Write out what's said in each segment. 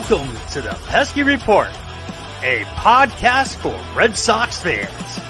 Welcome to the Pesky Report, a podcast for Red Sox fans.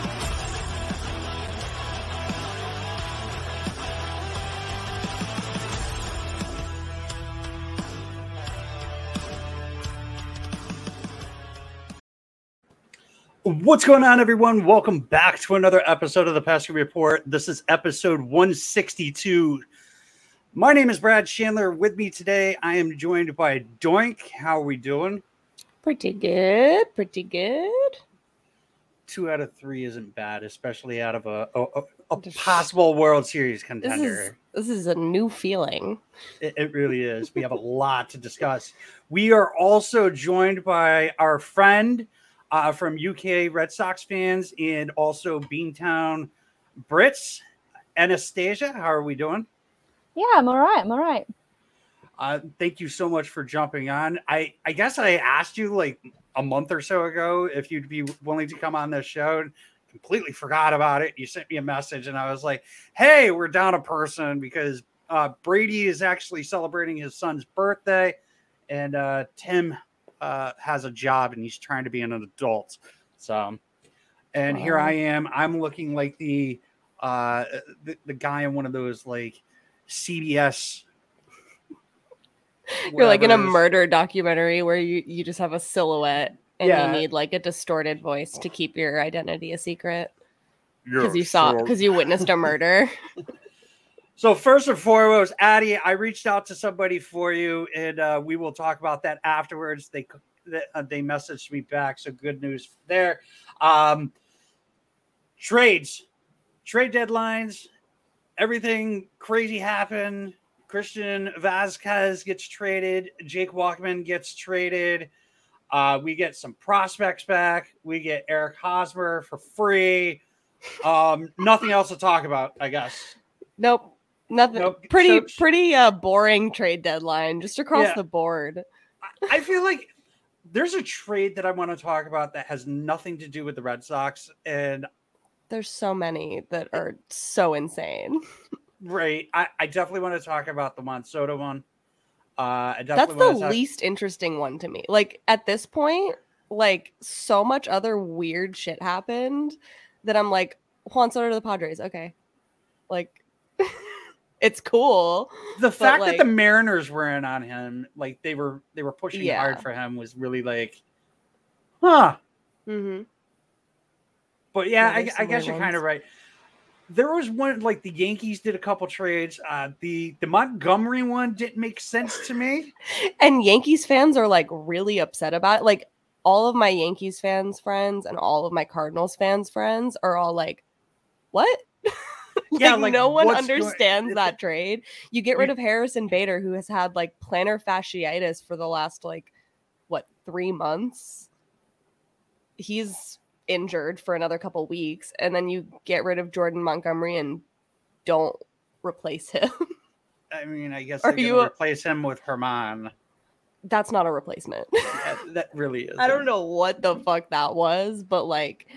What's going on, everyone? Welcome back to another episode of the Pesky Report. This is episode 162. My name is Brad Chandler. With me today, I am joined by Doink. How are we doing? Pretty good. Pretty good. 2 out of 3 isn't bad, especially out of a possible World Series contender. This is a new feeling. It really is. We have a lot to discuss. We are also joined by our friend from UK Red Sox fans and also Beantown Brits, Anastasia. How are we doing? Yeah, I'm all right. Thank you so much for jumping on. I guess I asked you like a month or so ago if you'd be willing to come on this show. Completely forgot about it. You sent me a message and I was like, hey, we're down a person because Brady is actually celebrating his son's birthday and Tim has a job and he's trying to be an adult. So, and here I am. I'm looking like the guy in one of those like CBS. You're like in a murder documentary where you just have a silhouette and you need like a distorted voice to keep your identity a secret because you witnessed a murder. So first and foremost, Addie, I reached out to somebody for you, and we will talk about that afterwards. They messaged me back, so good news there. Trade deadlines, everything crazy happened. Christian Vasquez gets traded. Jake Walkman gets traded. We get some prospects back. We get Eric Hosmer for free. Nothing else to talk about, I guess. Nope. Nothing. Nope. Pretty boring trade deadline just across the board. I feel like there's a trade that I want to talk about that has nothing to do with the Red Sox, and there's so many that are so insane. Right. I definitely want to talk about the Juan Soto one. That's the least interesting one to me. Like at this point, like so much other weird shit happened that I'm like, Juan Soto to the Padres. Okay. Like it's cool. The fact that the Mariners were in on him, like they were pushing hard for him was really like, huh. Mm-hmm. But yeah, I guess you're kind of right. There was one, like the Yankees did a couple trades. The Montgomery one didn't make sense to me. And Yankees fans are like really upset about it. Like all of my Yankees fans friends and all of my Cardinals fans friends are all like, what? Like no one understands that trade. You get rid of Harrison Bader, who has had like plantar fasciitis for the last 3 months. He's injured for another couple weeks, and then you get rid of Jordan Montgomery and don't replace him. I mean, I guess they're going to replace him with Herman. That's not a replacement. Yeah, that really is. I don't know what the fuck that was, but like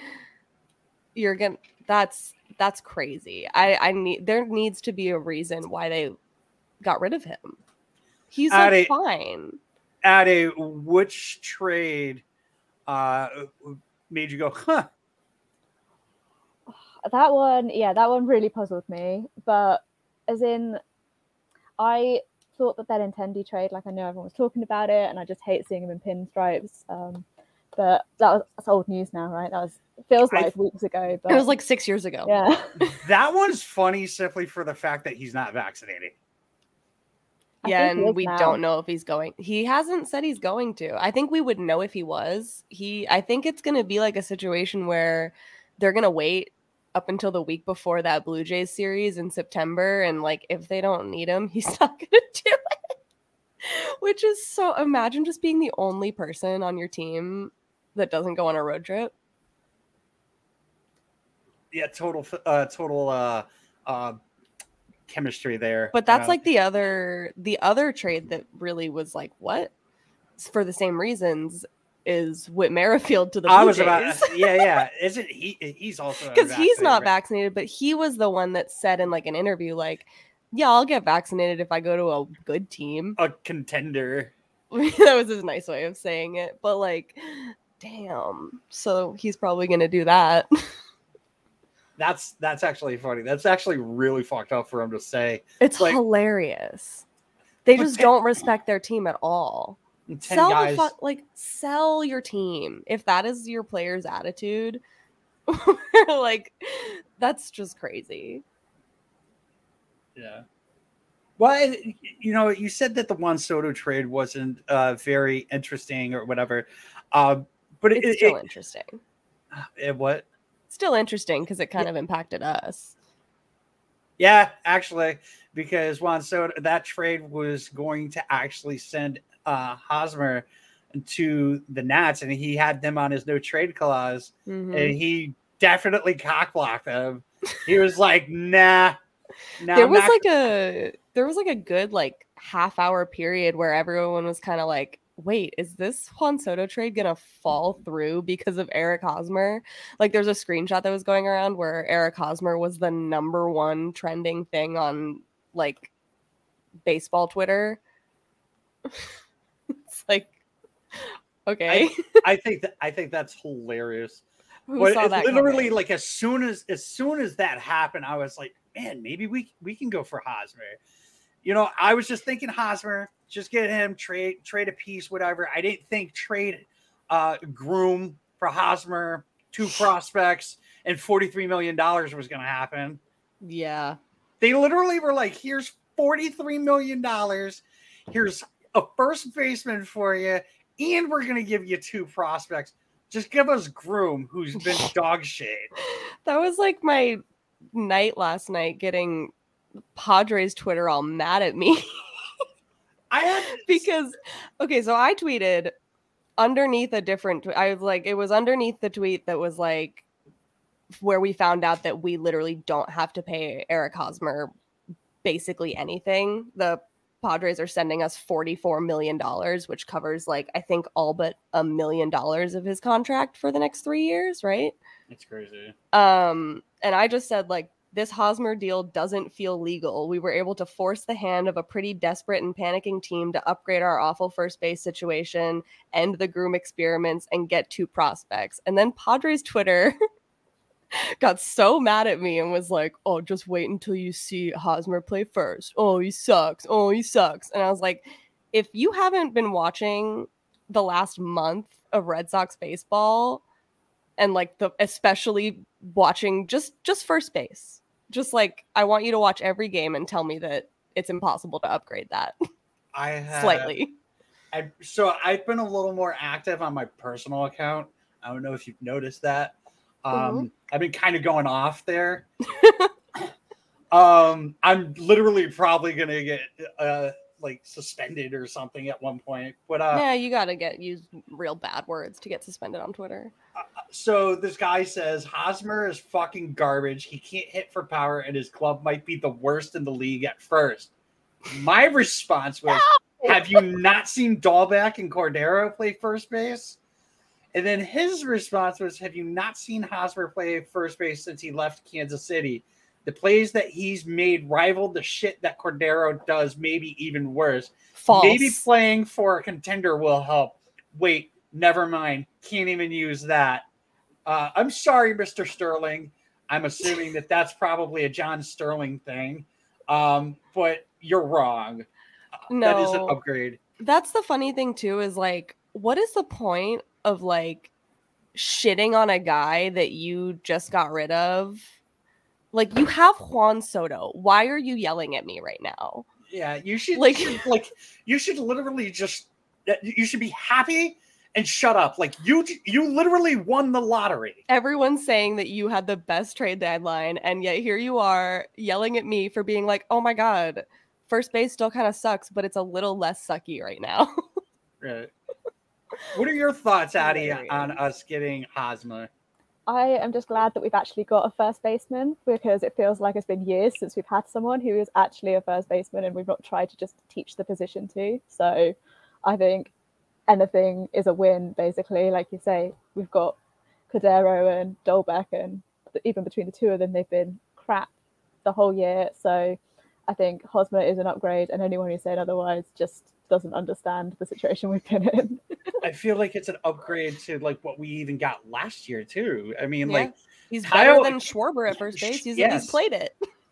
that's crazy. There needs to be a reason why they got rid of him. He's fine. Addie, which trade made you go, huh? That one really puzzled me. But as in, I thought that Benintendi trade, like I know everyone was talking about it, and I just hate seeing him in pinstripes. But that's old news now, right? It feels like weeks ago. But it was like 6 years ago. Yeah. That one's funny simply for the fact that he's not vaccinated. Yeah, and we don't know if he's going. He hasn't said he's going to. I think we would know if he was. I think it's going to be like a situation where they're going to wait up until the week before that Blue Jays series in September, and like if they don't need him, he's not going to do it. Which is so. Imagine just being the only person on your team that doesn't go on a road trip. Yeah, total chemistry there. But that's like the other trade that really was like, what? For the same reasons is Whit Merrifield to the Blue Jays. Isn't he's also because he's not vaccinated, but he was the one that said in like an interview, like, yeah, I'll get vaccinated if I go to a good team, a contender. That was his nice way of saying it. But like, damn. So he's probably gonna do that. That's actually funny. That's actually really fucked up for him to say. It's like, hilarious. They just don't respect their team at all. Sell your team if that is your player's attitude. Like, that's just crazy. Yeah. Well, you said that the Juan Soto trade wasn't very interesting or whatever, but it's still interesting. What? Still interesting because it kind of impacted us. Yeah, actually, because Juan Soto, that trade was going to actually send Hosmer to the Nats, and he had them on his no trade clause, and he definitely cockblocked them. He was like, "Nah." There was like a good like half-hour period where everyone was kind of like, wait, is this Juan Soto trade gonna fall through because of Eric Hosmer? Like, there's a screenshot that was going around where Eric Hosmer was the number one trending thing on like baseball Twitter. It's like, okay. I think that's hilarious. Who saw that literally coming? Like as soon as that happened, I was like, man, maybe we can go for Hosmer. I was just thinking Hosmer, just get him, trade a piece, whatever. I didn't think trade Groom for Hosmer, 2 prospects, and $43 million was going to happen. Yeah. They literally were like, here's $43 million. Here's a first baseman for you, and we're going to give you 2 prospects. Just give us Groom, who's been dog shit. That was like my night last night, getting Padres Twitter all mad at me. Because, okay, so I tweeted underneath a different it was underneath the tweet that was like where we found out that we literally don't have to pay Eric Hosmer basically anything. The Padres are sending us $44 million, which covers like I think all but $1 million of his contract for the next 3 years, right? It's crazy. And I just said, like, this Hosmer deal doesn't feel legal. We were able to force the hand of a pretty desperate and panicking team to upgrade our awful first base situation, end the Groom experiments, and get 2 prospects. And then Padres Twitter got so mad at me and was like, oh, just wait until you see Hosmer play first. Oh, he sucks. Oh, he sucks. And I was like, if you haven't been watching the last month of Red Sox baseball, and like especially watching just first base, just like, I want you to watch every game and tell me that it's impossible to upgrade that. I have slightly. So I've been a little more active on my personal account. I don't know if you've noticed that. I've been kind of going off there. I'm literally probably gonna get like suspended or something at one point. But yeah, you gotta use real bad words to get suspended on Twitter. So this guy says Hosmer is fucking garbage. He can't hit for power, and his club might be the worst in the league at first. My response was, have you not seen Dahlbeck and Cordero play first base? And then his response was, have you not seen Hosmer play first base since he left Kansas City? The plays that he's made rival the shit that Cordero does, maybe even worse. False. Maybe playing for a contender will help. Wait, never mind. Can't even use that. I'm sorry, Mr. Sterling. I'm assuming that that's probably a John Sterling thing. But you're wrong. No, that is an upgrade. That's the funny thing, too, is like, what is the point of like shitting on a guy that you just got rid of? Like, you have Juan Soto. Why are you yelling at me right now? Yeah, you should you should literally just, you should be happy and shut up. Like, you literally won the lottery. Everyone's saying that you had the best trade deadline, and yet here you are yelling at me for being like, oh my God, first base still kind of sucks, but it's a little less sucky right now. Right. What are your thoughts, Addie, on us getting Hosmer? I am just glad that we've actually got a first baseman, because it feels like it's been years since we've had someone who is actually a first baseman, and we've not tried to just teach the position to. So I think anything is a win, basically. Like you say, we've got Cordero and Dahlbeck, and even between the two of them, they've been crap the whole year. So I think Hosmer is an upgrade, and anyone who said otherwise just doesn't understand the situation we've been in. I feel like it's an upgrade to like what we even got last year too. I mean, like he's Kyle, better than Schwarber at first base. He's played it.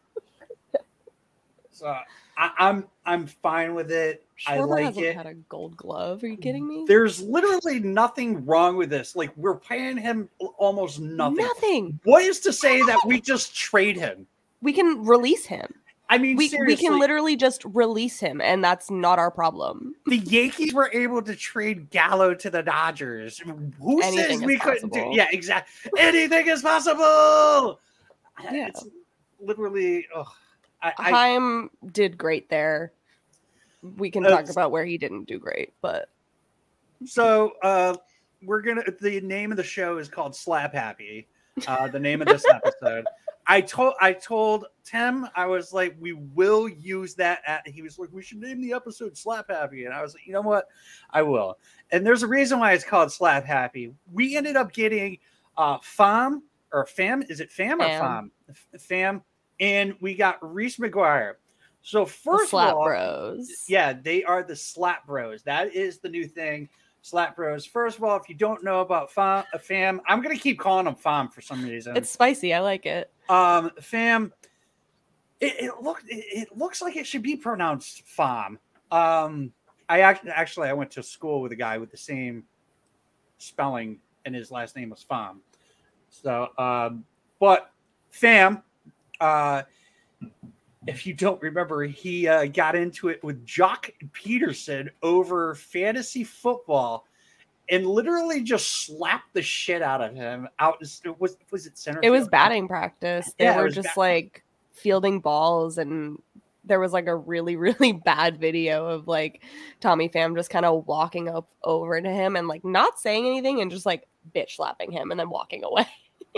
So I'm fine with it. Schwarber I like hasn't it. had a Gold Glove. Are you kidding me? There's literally nothing wrong with this. Like, we're paying him almost nothing. Nothing. What is to say that we just trade him? We can release him. I mean, we seriously, can literally just release him, and that's not our problem. The Yankees were able to trade Gallo to the Dodgers. Who says we couldn't do? Yeah, exactly. Anything is possible. Yeah. It's literally. Heim did great there. We can talk about where he didn't do great, but so we're gonna. The name of the show is called Slap Happy. The name of this episode. I told Tim, I was like, we will use that. He was like, we should name the episode Slap Happy. And I was like, you know what? I will. And there's a reason why it's called Slap Happy. We ended up getting Fam. Is it Fam or Fam? Fam. And we got Reese McGuire. So first Slap of all, Bros. Yeah, they are the Slap Bros. That is the new thing. Slap Bros. First of all, if you don't know about Fam, I'm going to keep calling them Fam for some reason. It's spicy. I like it. Fam, it looks like it should be pronounced Fam. I went to school with a guy with the same spelling, and his last name was Fam. So, but Fam, if you don't remember, he got into it with Jock Peterson over fantasy football and literally just slapped the shit out of him. Was it center field? It was batting practice. They were just like fielding balls, and there was like a really, really bad video of like Tommy Pham just kind of walking up over to him and like not saying anything and just like bitch slapping him and then walking away.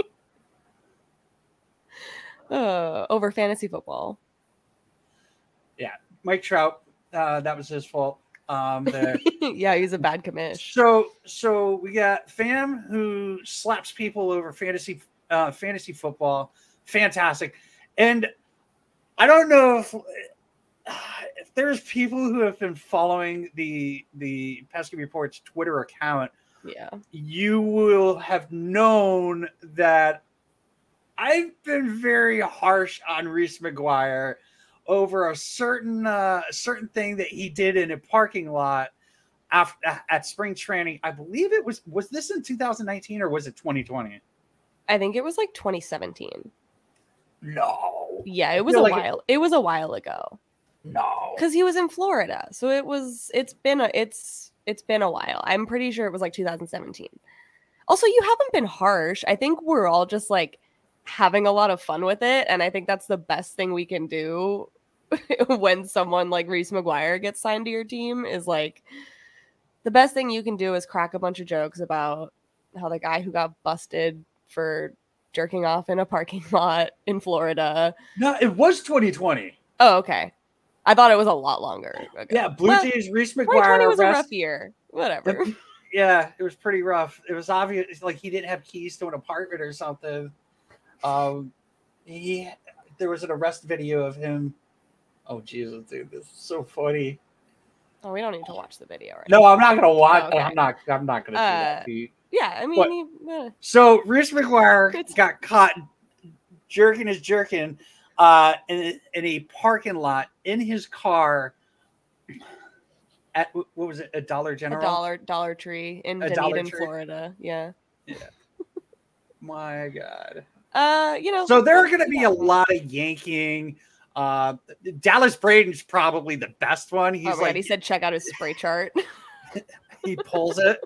Over fantasy football. Yeah, Mike Trout. That was his fault. Yeah, he's a bad commish. So we got Fam who slaps people over fantasy football. Fantastic. And I don't know if there's people who have been following the Pesky Reports Twitter account. Yeah, you will have known that I've been very harsh on Reese McGuire over a certain thing that he did in a parking lot at spring training. I believe it was this in 2019 or was it 2020? I think it was like 2017. No. Yeah, it was a while. It was a while ago. No. Because he was in Florida. So it's been a while. I'm pretty sure it was like 2017. Also, you haven't been harsh. I think we're all just like having a lot of fun with it. And I think that's the best thing we can do when someone like Reese McGuire gets signed to your team is like the best thing you can do is crack a bunch of jokes about how the guy who got busted for jerking off in a parking lot in Florida. No, it was 2020. Oh, okay. I thought it was a lot longer ago. Yeah, Blue Jays, Reese McGuire. 2020 was a rough year. Whatever. Yeah, it was pretty rough. It was obvious, like he didn't have keys to an apartment or something. There was an arrest video of him. Oh Jesus, dude, this is so funny. Oh, we don't need to watch the video, right? No, I'm not gonna watch. Oh, okay. I'm not gonna do that. Yeah, I mean, so Reese McGuire got caught jerking in a parking lot in his car at what was it? A Dollar General, Dollar Tree in Dunedin, Florida. Yeah. My God. So there are going to be a lot of yanking. Dallas Braden's probably the best one. He's he said check out his spray chart. He pulls it.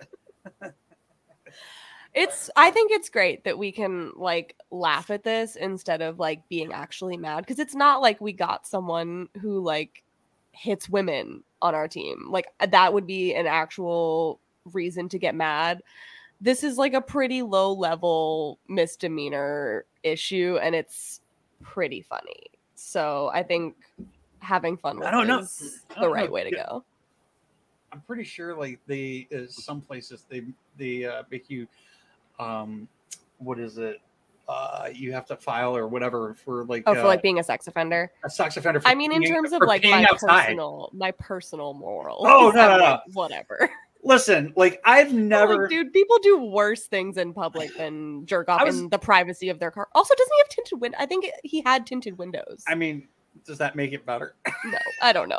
I think it's great that we can like laugh at this instead of like being actually mad, because it's not like we got someone who like hits women on our team. Like that would be an actual reason to get mad. This is like a pretty low level misdemeanor issue, and it's pretty funny. So I think having fun with it is the right way to go. I'm pretty sure like some places they make you what is it? you have to file or whatever for like for like being a sex offender. A sex offender. I mean, in terms of like my personal morals. Oh no. Like, whatever. Listen, like I've never, like, dude. People do worse things in public than jerk off in the privacy of their car. Also, doesn't he have tinted windows? I think he had tinted windows. I mean, does that make it better? No, I don't know.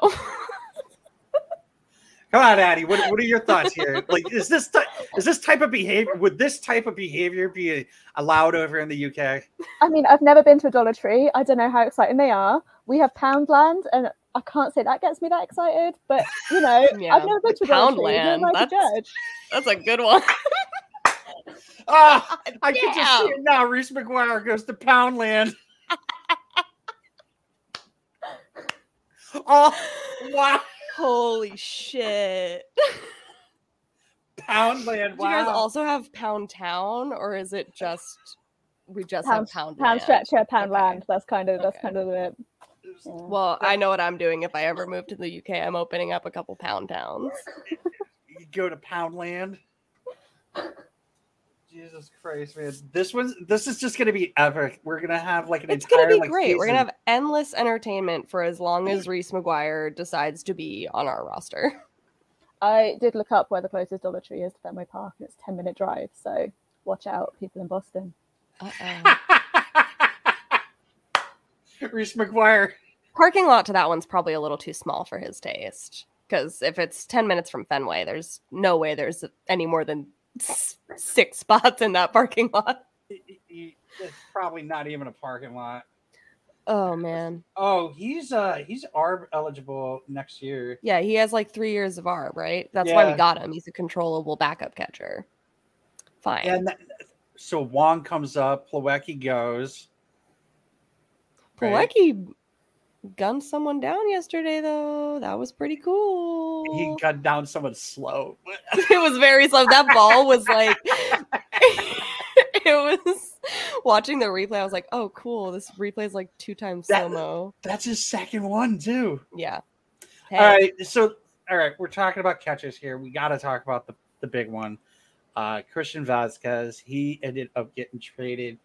Come on, Addie. What are your thoughts here? Like, is this type of behavior? Would this type of behavior be allowed over in the UK? I mean, I've never been to a Dollar Tree. I don't know how exciting they are. We have Poundland, and I can't say that gets me that excited. But you know, yeah, I've never been to a Dollar Tree. Poundland. That's a good one. I can just see it now. Reese McGuire goes to Poundland. Oh wow. Holy shit. Poundland. Wow. Do you guys also have Pound Town, or is it just we just have Poundland? Pound Stretcher, Poundland. Okay. That's kind of it. Yeah. Well, I know what I'm doing if I ever move to the UK. I'm opening up a couple Pound Towns. You go to Poundland. Jesus Christ, man! This is just gonna be epic. We're gonna have like it's gonna be great. Season. We're gonna have endless entertainment for as long as Reese McGuire decides to be on our roster. I did look up where the closest Dollar Tree is to Fenway Park, and it's a 10-minute drive. So watch out, people in Boston. Reese McGuire. Parking lot to that one's probably a little too small for his taste. Because if it's 10 minutes from Fenway, there's no way there's any more than 6 spots in that parking lot. It's probably not even a parking lot. Oh man. Oh, he's ARB eligible next year. Yeah, he has like 3 years of ARB, right? That's why we got him. He's a controllable backup catcher. Fine. And so Wong comes up, Plawecki goes. Plawecki gunned someone down yesterday, though. That was pretty cool. He gunned down someone slow. It was very slow. That ball was like... It was... Watching the replay, I was like, oh, cool. This replay is like 2 times slow-mo. That's his second one, too. Yeah. Hey. All right. We're talking about catches here. We got to talk about the big one. Christian Vázquez, he ended up getting traded.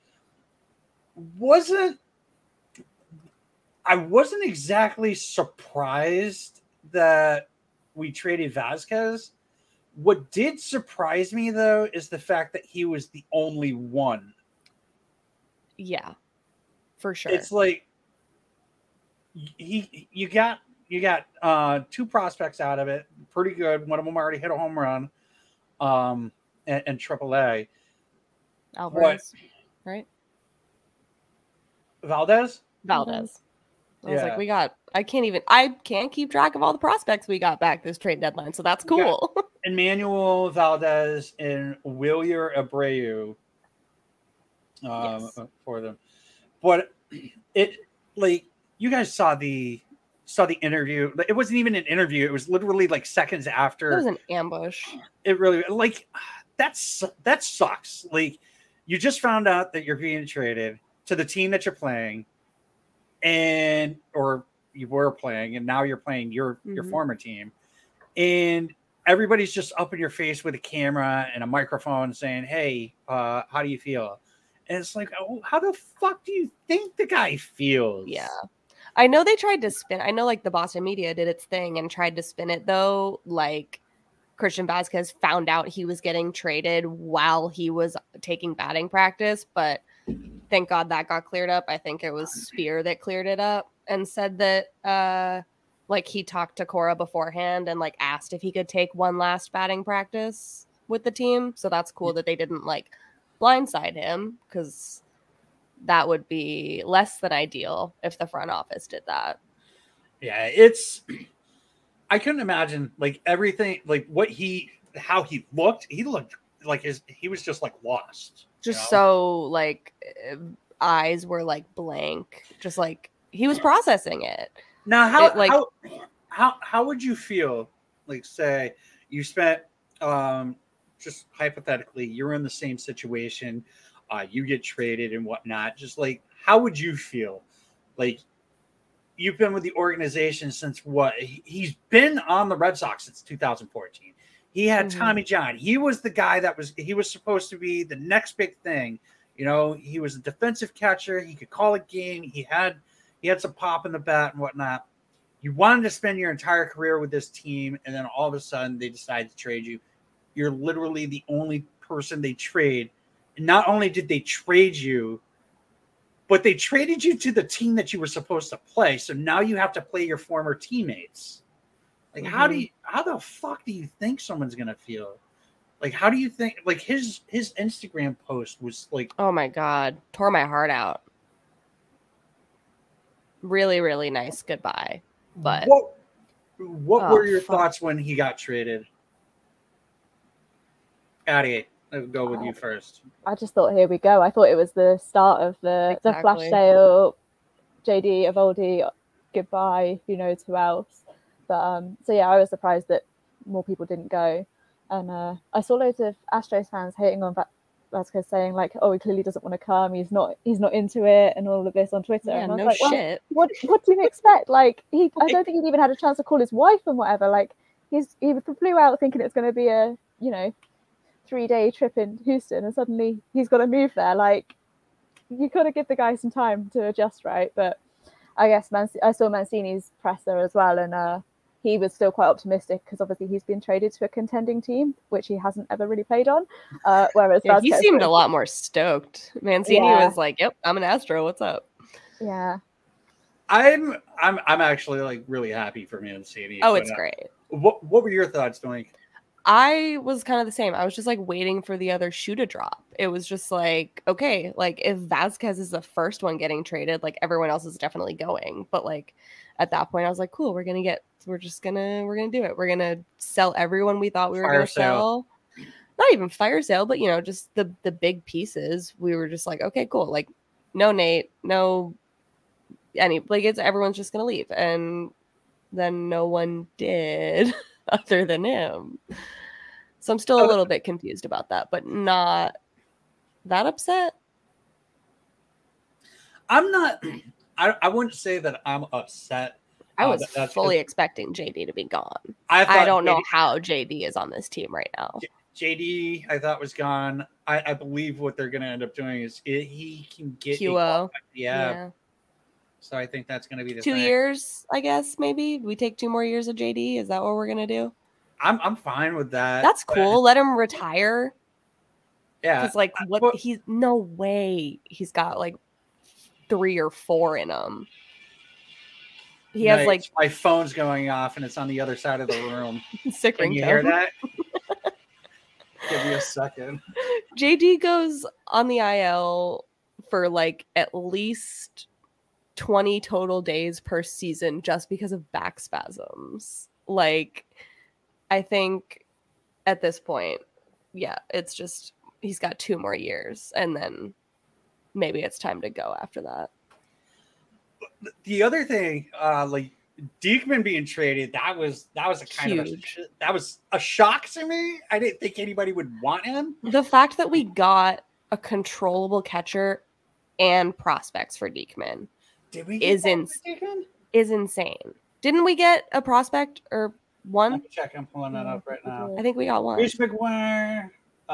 I wasn't exactly surprised that we traded Vázquez. What did surprise me, though, is the fact that he was the only one. Yeah, for sure. It's like you got 2 prospects out of it, pretty good. One of them already hit a home run, and AAA. Alvarez, right? Valdez. I was like, I can't keep track of all the prospects we got back this trade deadline, so that's cool. Emmanuel Valdez and Wilyer Abreu for them. But it, like, you guys saw the interview. It wasn't even an interview. It was literally like seconds after. It was an ambush. It really, like, that sucks. Like, you just found out that you're being traded to the team that you're playing, or you were playing, and now you're playing your former team, and everybody's just up in your face with a camera and a microphone saying, hey, how do you feel? And it's like, oh, how the fuck do you think the guy feels? Yeah. I know they tried to spin. I know like the Boston media did its thing and tried to spin it, though. Like Christian Vázquez found out he was getting traded while he was taking batting practice, but thank God that got cleared up. I think it was Spear that cleared it up and said that like he talked to Cora beforehand and like asked if he could take one last batting practice with the team. So that's cool that they didn't like blindside him, because that would be less than ideal if the front office did that. Yeah, I couldn't imagine like everything, like how he looked. He looked like he was just like lost. Just so like eyes were like blank, just like he was processing it. Now, how would you feel? Like, say you spent just hypothetically, you're in the same situation, you get traded and whatnot. Just like, how would you feel? Like, you've been with the organization since what? He's been on the Red Sox since 2014. He had Tommy John. He was the guy he was supposed to be the next big thing. You know, he was a defensive catcher. He could call a game. He had some pop in the bat and whatnot. You wanted to spend your entire career with this team, and then all of a sudden they decide to trade you. You're literally the only person they trade. And not only did they trade you, but they traded you to the team that you were supposed to play. So now you have to play your former teammates. Like, how the fuck do you think someone's gonna feel? Like, how do you think? Like, his Instagram post was like, oh my god, tore my heart out. Really, really nice goodbye. But what were your thoughts when he got traded? Addie, I'll go with you first. I just thought, here we go. I thought it was the start of the flash sale. JD, Eovaldi, goodbye. Who knows who else? But so yeah, I was surprised that more people didn't go. And I saw loads of Astros fans hating on Vasquez, saying like, "Oh, he clearly doesn't want to come. He's not into it," and all of this on Twitter. Yeah, and I was no like, shit. Well, what do you expect? Like, I don't think he'd even had a chance to call his wife and whatever. Like, he flew out thinking it's going to be a 3-day trip in Houston, and suddenly he's got to move there. Like, you got to give the guy some time to adjust, right? But I guess I saw Mancini's presser as well, and he was still quite optimistic because obviously he's been traded to a contending team, which he hasn't ever really played on. Whereas he seemed a lot more stoked. Mancini was like, "Yep, I'm an Astro. What's up?" Yeah, I'm actually like really happy for Mancini. Oh, it's great. What were your thoughts, Doink? I was kind of the same. I was just like waiting for the other shoe to drop. It was just like, okay, like if Vasquez is the first one getting traded, like everyone else is definitely going. But like at that point, I was like, cool, we're gonna do it. We're gonna sell everyone we thought we were gonna sell. Not even fire sale, but just the big pieces. We were just like, okay, cool. Like no Nate, no everyone's just gonna leave. And then no one did other than him. So I'm still a little bit confused about that, but not that upset. I'm not. I wouldn't say that I'm upset. I was fully expecting JD to be gone. I don't know how JD is on this team right now. JD, I thought was gone. I believe what they're going to end up doing is he can get QO. Yeah. So I think that's going to be the 2 years, I guess. Maybe we take 2 more years of JD. Is that what we're going to do? I'm fine with that. That's cool. Let him retire. Yeah. Because like he's no way he's got like 3 or 4 in him. He has like my phone's going off and it's on the other side of the room. Can you hear that? Give me a second. JD goes on the IL for like at least 20 total days per season just because of back spasms. Like, I think at this point, yeah, it's just he's got 2 more years and then maybe it's time to go after that. The other thing, like Diekman being traded, that was a kind of a shock to me. I didn't think anybody would want him. The fact that we got a controllable catcher and prospects for Diekman is insane. Didn't we get a prospect or one? Let me check. I'm pulling that up right now. I think we got one. Reese McGuire.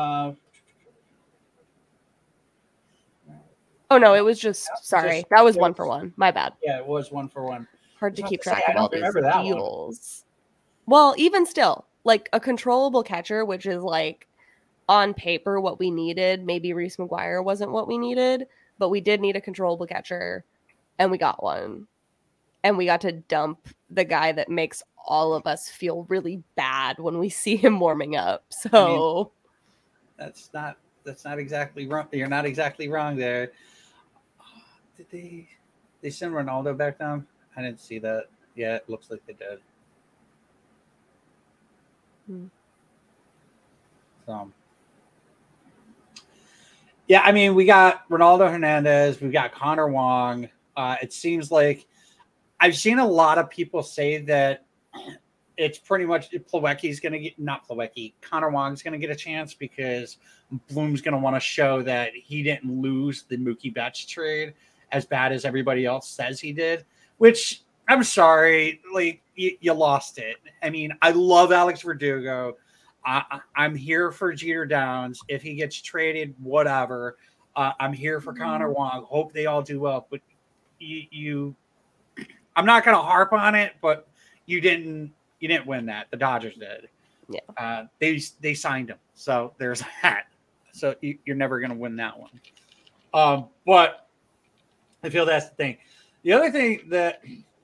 Oh no, it was just that was 1 for 1. My bad. Yeah, it was 1 for 1. Hard to keep track of all these deals. Well, even still, like a controllable catcher, which is like on paper what we needed. Maybe Reese McGuire wasn't what we needed, but we did need a controllable catcher, and we got one. And we got to dump the guy that makes all of us feel really bad when we see him warming up. So that's not exactly wrong. You're not exactly wrong there. Did they send Ronaldo back down? I didn't see that. Yeah, it looks like they did. So, yeah, I mean, we got Ronaldo Hernandez. We've got Connor Wong. It seems like I've seen a lot of people say that it's pretty much Plawecki's going to get, not Plawecki, Connor Wong's going to get a chance because Bloom's going to want to show that he didn't lose the Mookie Betts trade as bad as everybody else says he did, which I'm sorry, like you lost it. I mean, I love Alex Verdugo. I'm here for Jeter Downs. If he gets traded, whatever. I'm here for Connor Wong. Hope they all do well. But you I'm not going to harp on it, but you didn't win that. The Dodgers did. Yeah. They signed him. So there's that. So you're never going to win that one. But I feel that's the thing. The other thing that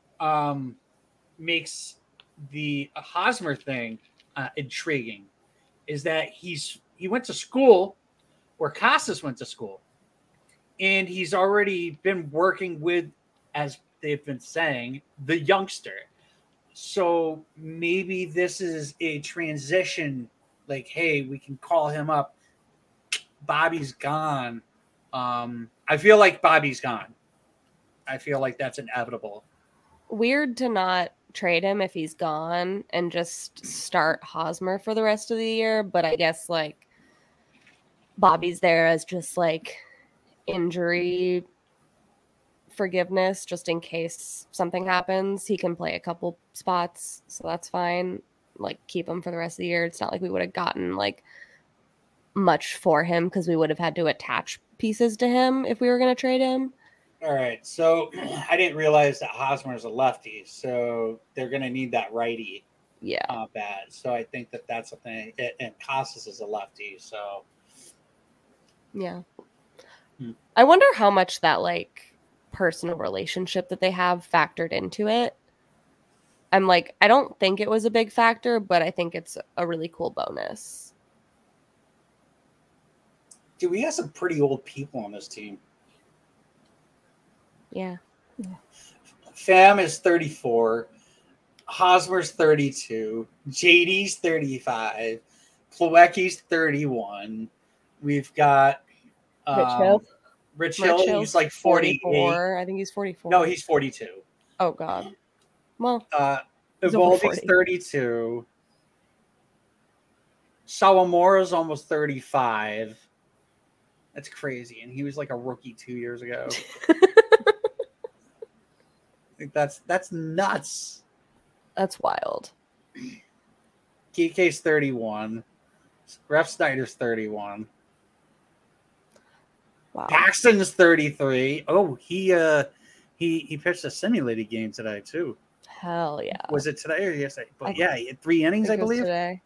makes the Hosmer thing intriguing is that he went to school where Casas went to school, and he's already been working with, as they've been saying, the youngster. So maybe this is a transition, like, hey, we can call him up. Bobby's gone. I feel like Bobby's gone. I feel like that's inevitable. Weird to not trade him if he's gone and just start Hosmer for the rest of the year, but I guess like Bobby's there as just like injury forgiveness, just in case something happens. He can play a couple spots, so that's fine. Like, keep him for the rest of the year. It's not like we would have gotten like much for him because we would have had to attach pieces to him if we were going to trade him. All right, so I didn't realize that Hosmer is a lefty, so they're going to need that righty. Yeah, bad. So I think that's a thing. And Casas is a lefty, so yeah. I wonder how much that like personal relationship that they have factored into it. I'm like, I don't think it was a big factor, but I think it's a really cool bonus. Dude, we have some pretty old people on this team. Yeah. Pham is 34. Hosmer's 32. JD's 35. Plawecki's 31. We've got Rich Hill, he's like 44. I think he's 44. No, he's 42. Oh, God. Well, Evaldi's 32. Sawamora's almost 35. That's crazy. And he was like a rookie 2 years ago. I think that's nuts. That's wild. Kike's 31. Ref Snyder's 31. Wow. Paxton's 33. Oh, he pitched a simulated game today too. Hell yeah. Was it today or yesterday? But yeah, he had 3 innings, I believe. Today.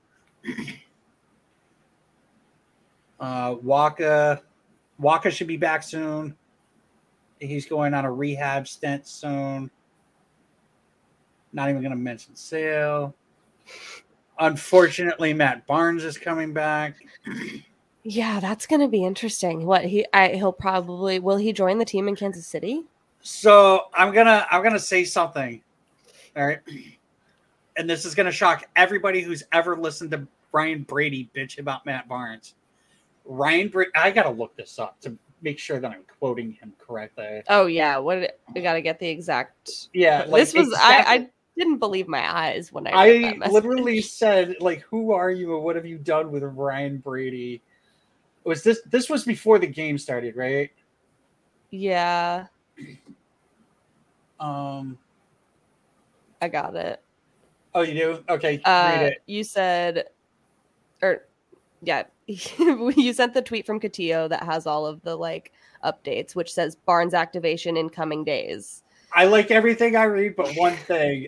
Waka should be back soon. He's going on a rehab stint soon. Not even going to mention Sale. Unfortunately, Matt Barnes is coming back. Yeah, that's going to be interesting. Will he join the team in Kansas City? So I'm gonna say something. All right. And this is gonna shock everybody who's ever listened to Ryan Brady bitch about Matt Barnes. I gotta look this up to make sure that I'm quoting him correctly. Oh yeah, we gotta get the exact. Yeah, like, this was exactly. I didn't believe my eyes when I read that message. Literally said, like, who are you and what have you done with Ryan Brady? Was this was before the game started, right? Yeah. I got it. Oh, you do? Okay, read it. You said, you sent the tweet from Cotillo that has all of the like updates, which says Barnes activation in coming days. I like everything I read, but one thing.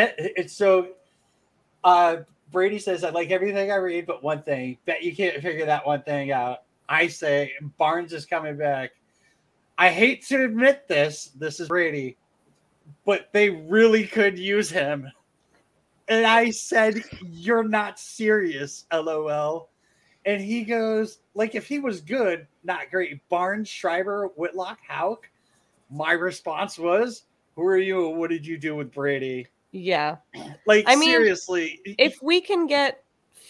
Brady says, I like everything I read, but one thing. Bet you can't figure that one thing out. I say Barnes is coming back. I hate to admit this is Brady, but they really could use him. And I said, you're not serious, LOL. And he goes, like, if he was good, not great. Barnes, Schreiber, Whitlock, Houck. My response was, who are you and what did you do with Brady? Yeah. Like, seriously. If we can get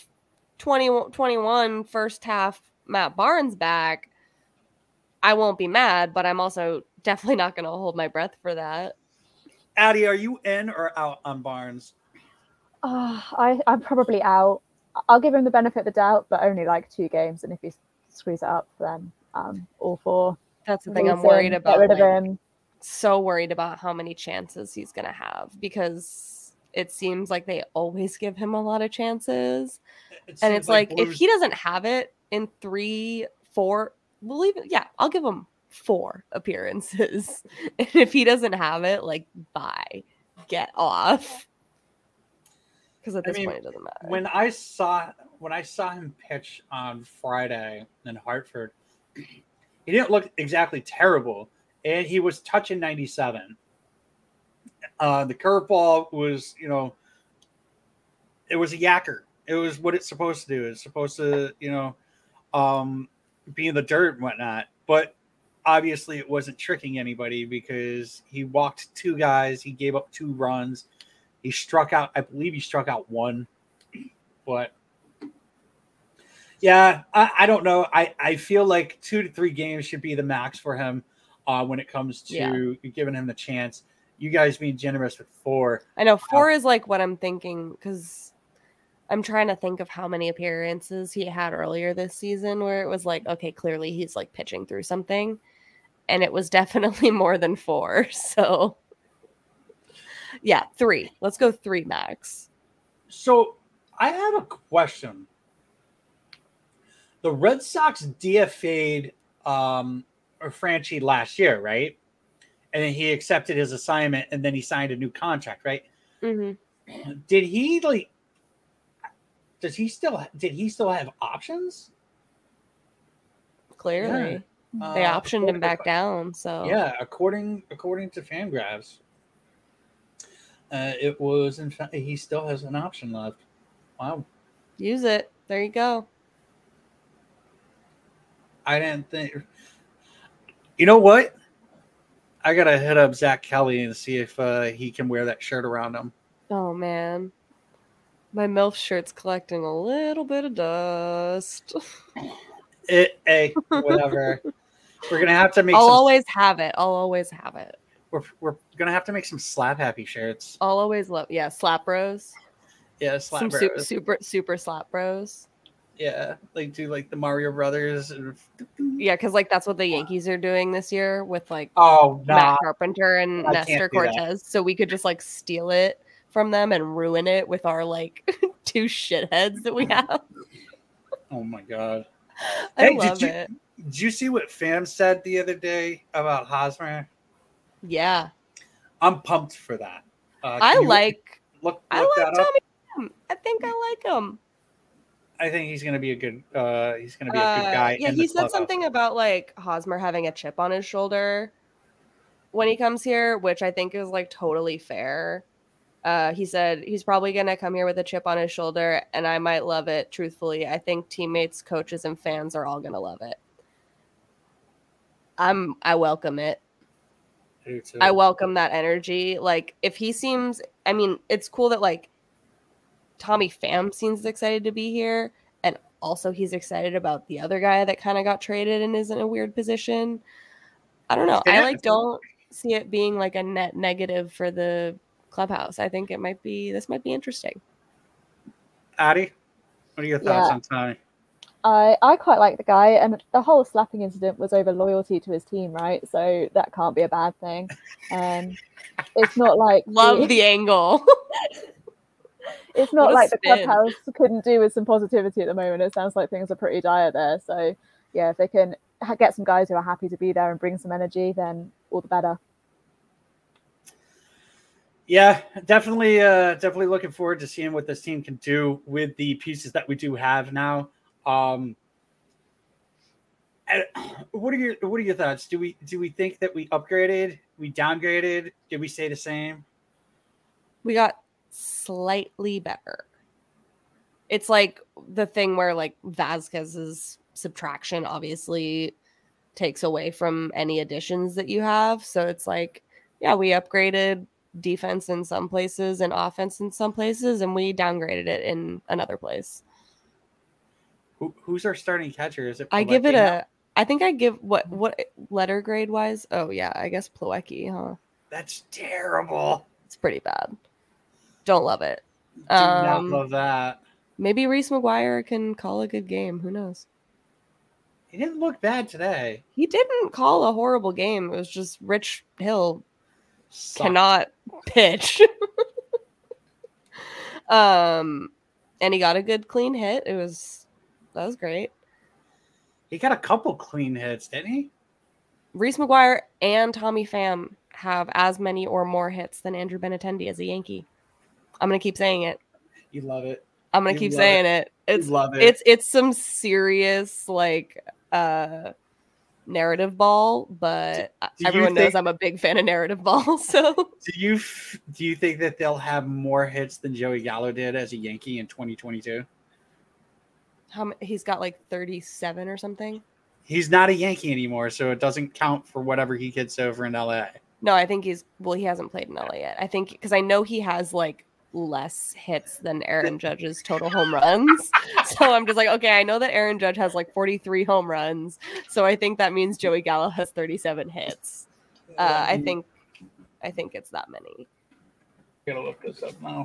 2021 first half Matt Barnes back, I won't be mad, but I'm also definitely not going to hold my breath for that. Addie, are you in or out on Barnes? I'm probably out. I'll give him the benefit of the doubt, but only like 2 games. And if he screws it up, then all for. That's the thing I'm worried about. Get rid of him. So worried about how many chances he's going to have because it seems like they always give him a lot of chances. And it's like if he doesn't have it in 3-4 I'll give him 4 appearances. And if he doesn't have it, like, bye. Get off. Because at this point it doesn't matter. When I saw him pitch on Friday in Hartford, he didn't look exactly terrible, and he was touching 97. The curveball was, it was a yacker. It was what it's supposed to do. It's supposed to, be in the dirt and whatnot. But obviously it wasn't tricking anybody because he walked 2 guys. He gave up 2 runs. He struck out. I believe he struck out 1. But yeah, I don't know. I feel like 2 to 3 games should be the max for him when it comes to giving him the chance. You guys being generous with 4. I know 4 is like what I'm thinking, because I'm trying to think of how many appearances he had earlier this season where it was like, okay, clearly he's like pitching through something. And it was definitely more than 4. So yeah, 3. Let's go 3 max. So I have a question. The Red Sox DFA'd Franchi last year, right? And then he accepted his assignment, and then he signed a new contract, right? Mm-hmm. Did he still have options? Clearly, they optioned him back down. So yeah, according to Fangraphs, it was in fact he still has an option left. Wow, use it. There you go. I didn't think. You know what? I gotta hit up Zach Kelly and see if he can wear that shirt around him. Oh man, my MILF shirt's collecting a little bit of dust. Hey, whatever. We're gonna have to make. I'll always have it. We're gonna have to make some slap happy shirts. I'll always love. Yeah, slap bros. Yeah, slap some bros. super slap bros. Yeah, like do like the Mario Brothers. Yeah, because like that's what the Yankees are doing this year with like Matt Carpenter and Nestor Cortez. So we could just like steal it from them and ruin it with our like 2 shitheads that we have. Oh my god! I love it. Did you see what Pham said the other day about Hosmer? Yeah, I'm pumped for that. I like Tommy Pham. I think I like him. I think he's going to be a good. He's going to be a good guy. Yeah, he said something about like Hosmer having a chip on his shoulder when he comes here, which I think is like totally fair. He said he's probably going to come here with a chip on his shoulder, and I might love it. Truthfully, I think teammates, coaches, and fans are all going to love it. I welcome it. I welcome that energy. Like if he seems, I mean, it's cool that like Tommy Pham seems excited to be here, and also he's excited about the other guy that kind of got traded and is in a weird position. I don't know. I don't see it being like a net negative for the clubhouse. I think this might be interesting. Addie, what are your thoughts on Tommy? I quite like the guy, and the whole slapping incident was over loyalty to his team, right? So that can't be a bad thing. It's not like love the angle. It's not like the clubhouse couldn't do with some positivity at the moment. It sounds like things are pretty dire there. So yeah, if they can get some guys who are happy to be there and bring some energy, then all the better. Yeah, definitely looking forward to seeing what this team can do with the pieces that we do have now. What are your thoughts? Do we think that we upgraded? We downgraded? Did we stay the same? We got slightly better. It's like the thing where like Vasquez's subtraction obviously takes away from any additions that you have. So it's like, yeah, we upgraded defense in some places and offense in some places, and we downgraded it in another place. Who's our starting catcher? Is it Plawecki? I give it a. I think I give what letter grade wise? Oh yeah, I guess Plawecki, huh? That's terrible. It's pretty bad. Don't love it. Do not love that. Maybe Reese McGuire can call a good game. Who knows? He didn't look bad today. He didn't call a horrible game. It was just Rich Hill cannot pitch. And he got a good clean hit. That was great. He got a couple clean hits, didn't he? Reese McGuire and Tommy Pham have as many or more hits than Andrew Benintendi as a Yankee. I'm gonna keep saying it. You love it. I'm gonna keep saying it. It's some serious narrative ball, but everyone knows I'm a big fan of narrative ball. So do you think that they'll have more hits than Joey Gallo did as a Yankee in 2022? He's got like 37 or something. He's not a Yankee anymore, so it doesn't count for whatever he gets over in LA. No, I think he hasn't played in LA yet. I think because I know he has like less hits than Aaron Judge's total home runs. So I'm just like, okay, I know that Aaron Judge has like 43 home runs. So I think that means Joey Gallo has 37 hits. I think it's that many. I'm gonna look this up now.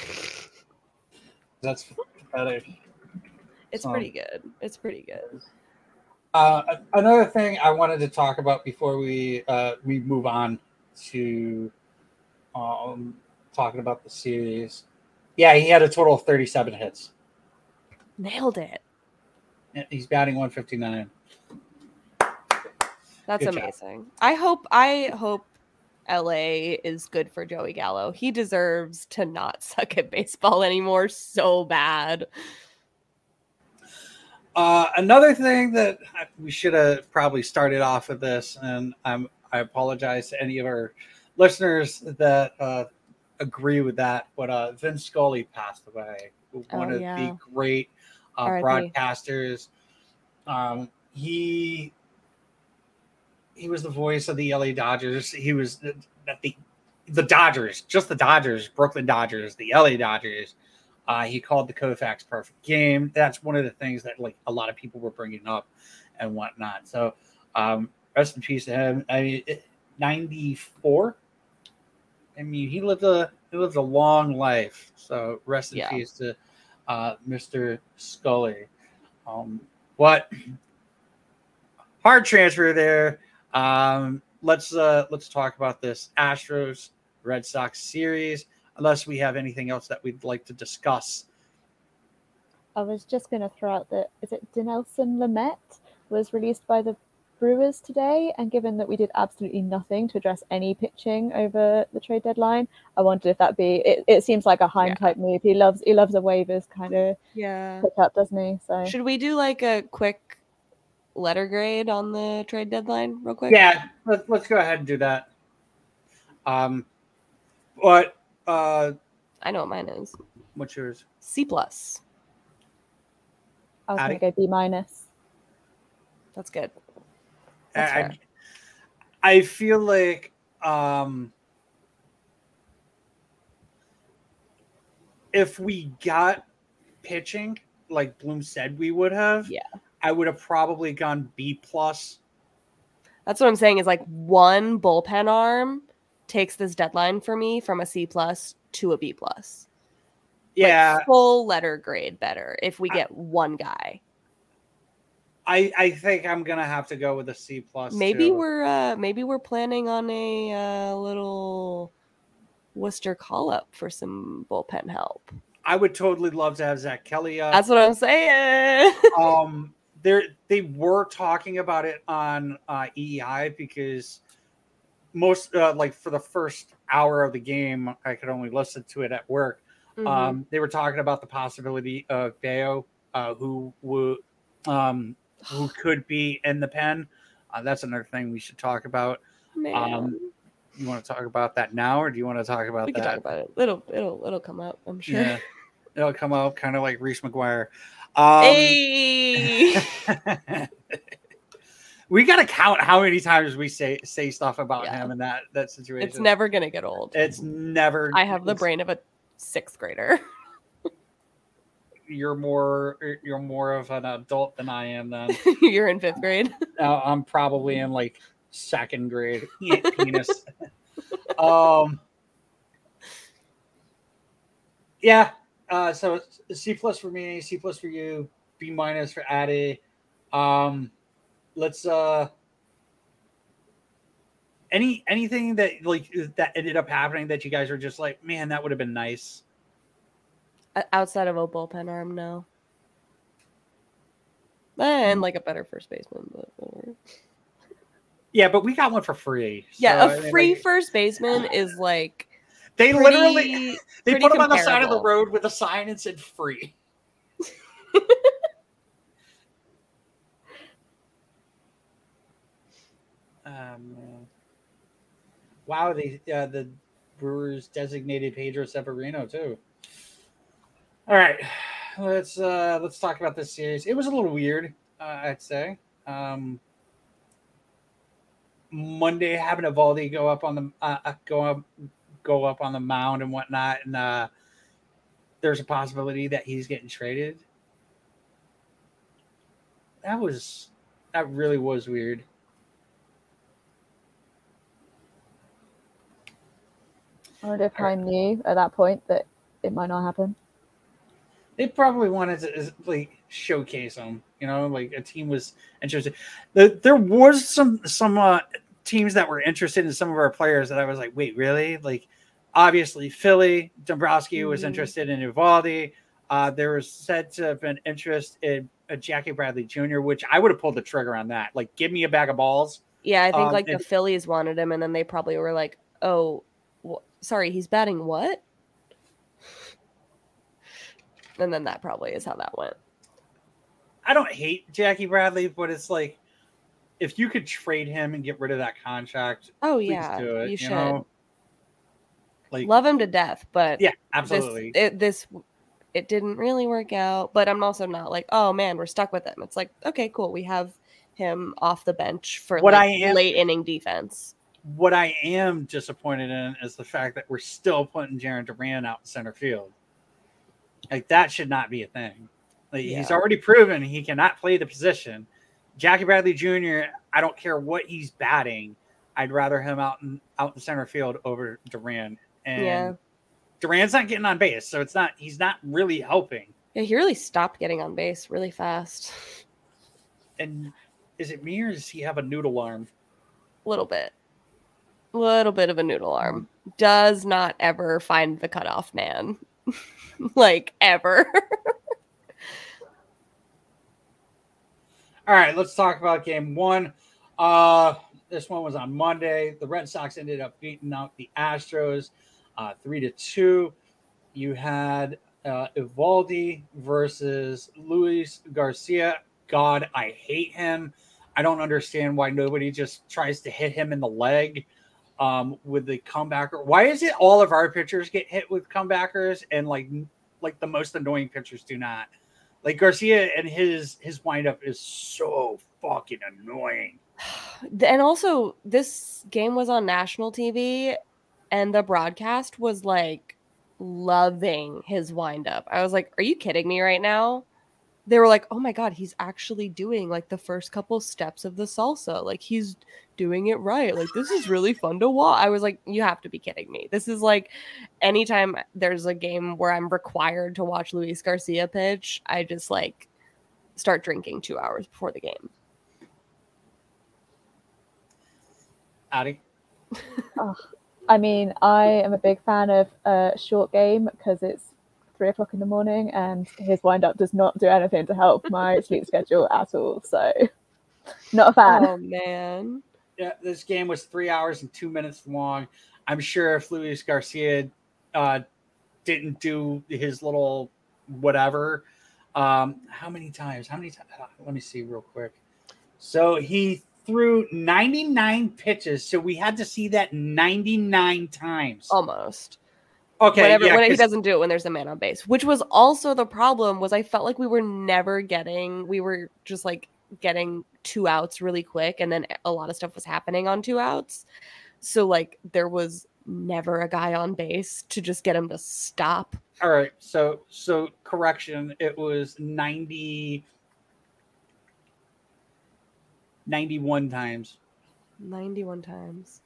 That's pathetic. It's pretty good. It's pretty good. Another thing I wanted to talk about before we move on to talking about the series. Yeah, he had a total of 37 hits. Nailed it. He's batting 159. That's good amazing. Job. I hope LA is good for Joey Gallo. He deserves to not suck at baseball anymore so bad. Another thing that we should have probably started off with this, and I apologize to any of our listeners that agree with that, but Vince Scully passed away. One of the great broadcasters. He was the voice of the LA Dodgers. He was the Dodgers, just the Dodgers, Brooklyn Dodgers, the LA Dodgers. He called the Koufax perfect game. That's one of the things that like a lot of people were bringing up and whatnot. So rest in peace to him. I mean, 94. I mean, he lived a long life. So rest in peace to Mr. Scully. What hard transfer there. Let's talk about this Astros Red Sox series. Unless we have anything else that we'd like to discuss. I was just going to throw out that, is it Dinelson Lamet was released by the Brewers today, and given that we did absolutely nothing to address any pitching over the trade deadline, I wondered if that be it seems like a Heim type move. He loves a waivers kind of pickup, doesn't he? So should we do like a quick letter grade on the trade deadline real quick? Yeah, let's go ahead and do that. But I know what mine is. What's yours? C+. I was going to go B-. That's good. I feel like if we got pitching like Bloom said we would have, I would have probably gone B+. That's what I'm saying is like one bullpen arm takes this deadline for me from a C+ to a B+. Yeah. Like full letter grade better if we get one guy. I think I'm gonna have to go with a C+. Maybe we're planning on a little Worcester call up for some bullpen help. I would totally love to have Zach Kelly. That's what I'm saying. They were talking about it on EEI because most like for the first hour of the game, I could only listen to it at work. Mm-hmm. They were talking about the possibility of Bayo, who could be in the pen. That's another thing we should talk about. You want to talk about that now, or do you want to talk about that? We can talk about it. It'll come up, I'm sure. Yeah, it'll come up kind of like Reese McGuire. Hey. We got to count how many times we say stuff about him in that situation. It's never gonna get old. It's never. I have the brain of a 6th grader. You're more of an adult than I am. Then you're in 5th grade. I'm probably in like 2nd grade. Penis. Yeah. So C+ for me, C+ for you, B- for Addy. Let's anything that like that ended up happening that you guys were just like, man, that would have been nice. Outside of a bullpen arm, no. And like a better first baseman, but whatever. Yeah, but we got one for free. Yeah, a free first baseman is like they literally they put him on the side of the road with a sign and said free. Wow, the Brewers designated Pedro Severino too. All right, let's talk about this series. It was a little weird, I'd say. Monday having Eovaldi go up on the mound and whatnot, and there's a possibility that he's getting traded. That really was weird. I wonder if I knew at that point that it might not happen. They probably wanted to like showcase him, like a team was interested. There was some teams that were interested in some of our players that I was like, wait, really? Like, obviously Philly, Dombrowski was interested in Eovaldi. There was said to have been interest in Jackie Bradley Jr., which I would have pulled the trigger on that. Like, give me a bag of balls. Yeah, I think the Phillies wanted him, and then they probably were like, oh, sorry, he's batting what? And then that probably is how that went. I don't hate Jackie Bradley, but it's like, if you could trade him and get rid of that contract, please do it. You should. Like, love him to death, but yeah, absolutely. It didn't really work out. But I'm also not like, oh man, we're stuck with him. It's like, okay, cool, we have him off the bench for late inning defense. What I am disappointed in is the fact that we're still putting Jarren Duran out in center field. Like, that should not be a thing. Like, he's already proven he cannot play the position. Jackie Bradley Jr., I don't care what he's batting. I'd rather him out in center field over Duran. And Duran's not getting on base, so he's not really helping. Yeah, he really stopped getting on base really fast. And is it me or does he have a noodle arm? Little bit of a noodle arm. Does not ever find the cutoff man. Like, ever. All right, let's talk about game one. This one was on Monday. The Red Sox ended up beating out the Astros 3-2. You had Eovaldi versus Luis Garcia. God, I hate him. I don't understand why nobody just tries to hit him in the leg with the comebacker. Why is it all of our pitchers get hit with comebackers and like the most annoying pitchers do not? Like, Garcia and his windup is so fucking annoying. And also, this game was on national TV, and the broadcast was like loving his windup. I was like, are you kidding me right now? They were like, oh my God, he's actually doing like the first couple steps of the salsa. Like, he's doing it right. Like, this is really fun to watch. I was like, you have to be kidding me. This is like, anytime there's a game where I'm required to watch Luis Garcia pitch, I just like start drinking 2 hours before the game. Addie? I mean, I am a big fan of a short game because it's 3 o'clock in the morning and his wind-up does not do anything to help my sleep schedule at all. So, not a fan. Oh, man. Yeah, this game was 3 hours and 2 minutes long. I'm sure if Luis Garcia didn't do his little whatever, how many times? Let me see real quick. So he threw 99 pitches. So we had to see that 99 times. Almost. Okay. When he doesn't do it when there's a man on base, which was also the problem. Was I felt like we were just like getting 2 outs really quick, and then a lot of stuff was happening on 2 outs. So like there was never a guy on base to just get him to stop. All right. So correction. It was 91 times. 91 times.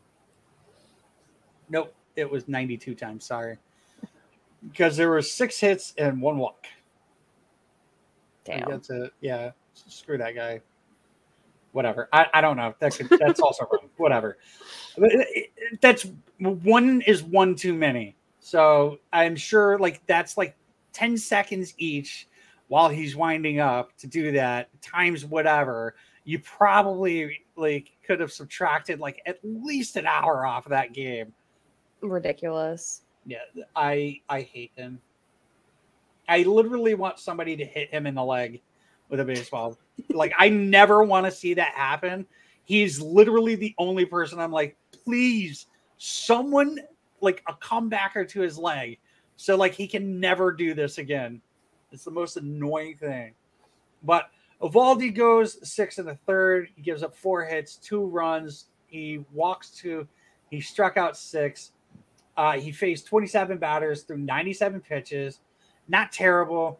Nope. It was 92 times. Sorry. Because there were 6 hits and 1 walk. Damn. Screw that guy. Whatever. I don't know. That's also wrong. Whatever. That's one is one too many. So I'm sure like that's like 10 seconds each while he's winding up to do that times whatever, you probably like could have subtracted like at least an hour off of that game. Ridiculous. Yeah, I hate him. I literally want somebody to hit him in the leg with a baseball. Like, I never want to see that happen. He's literally the only person I'm like, please, someone like a comebacker to his leg. So like he can never do this again. It's the most annoying thing. But Eovaldi goes 6 1/3. He gives up 4 hits, 2 runs. He walks 2. He struck out 6. He faced 27 batters through 97 pitches. Not terrible.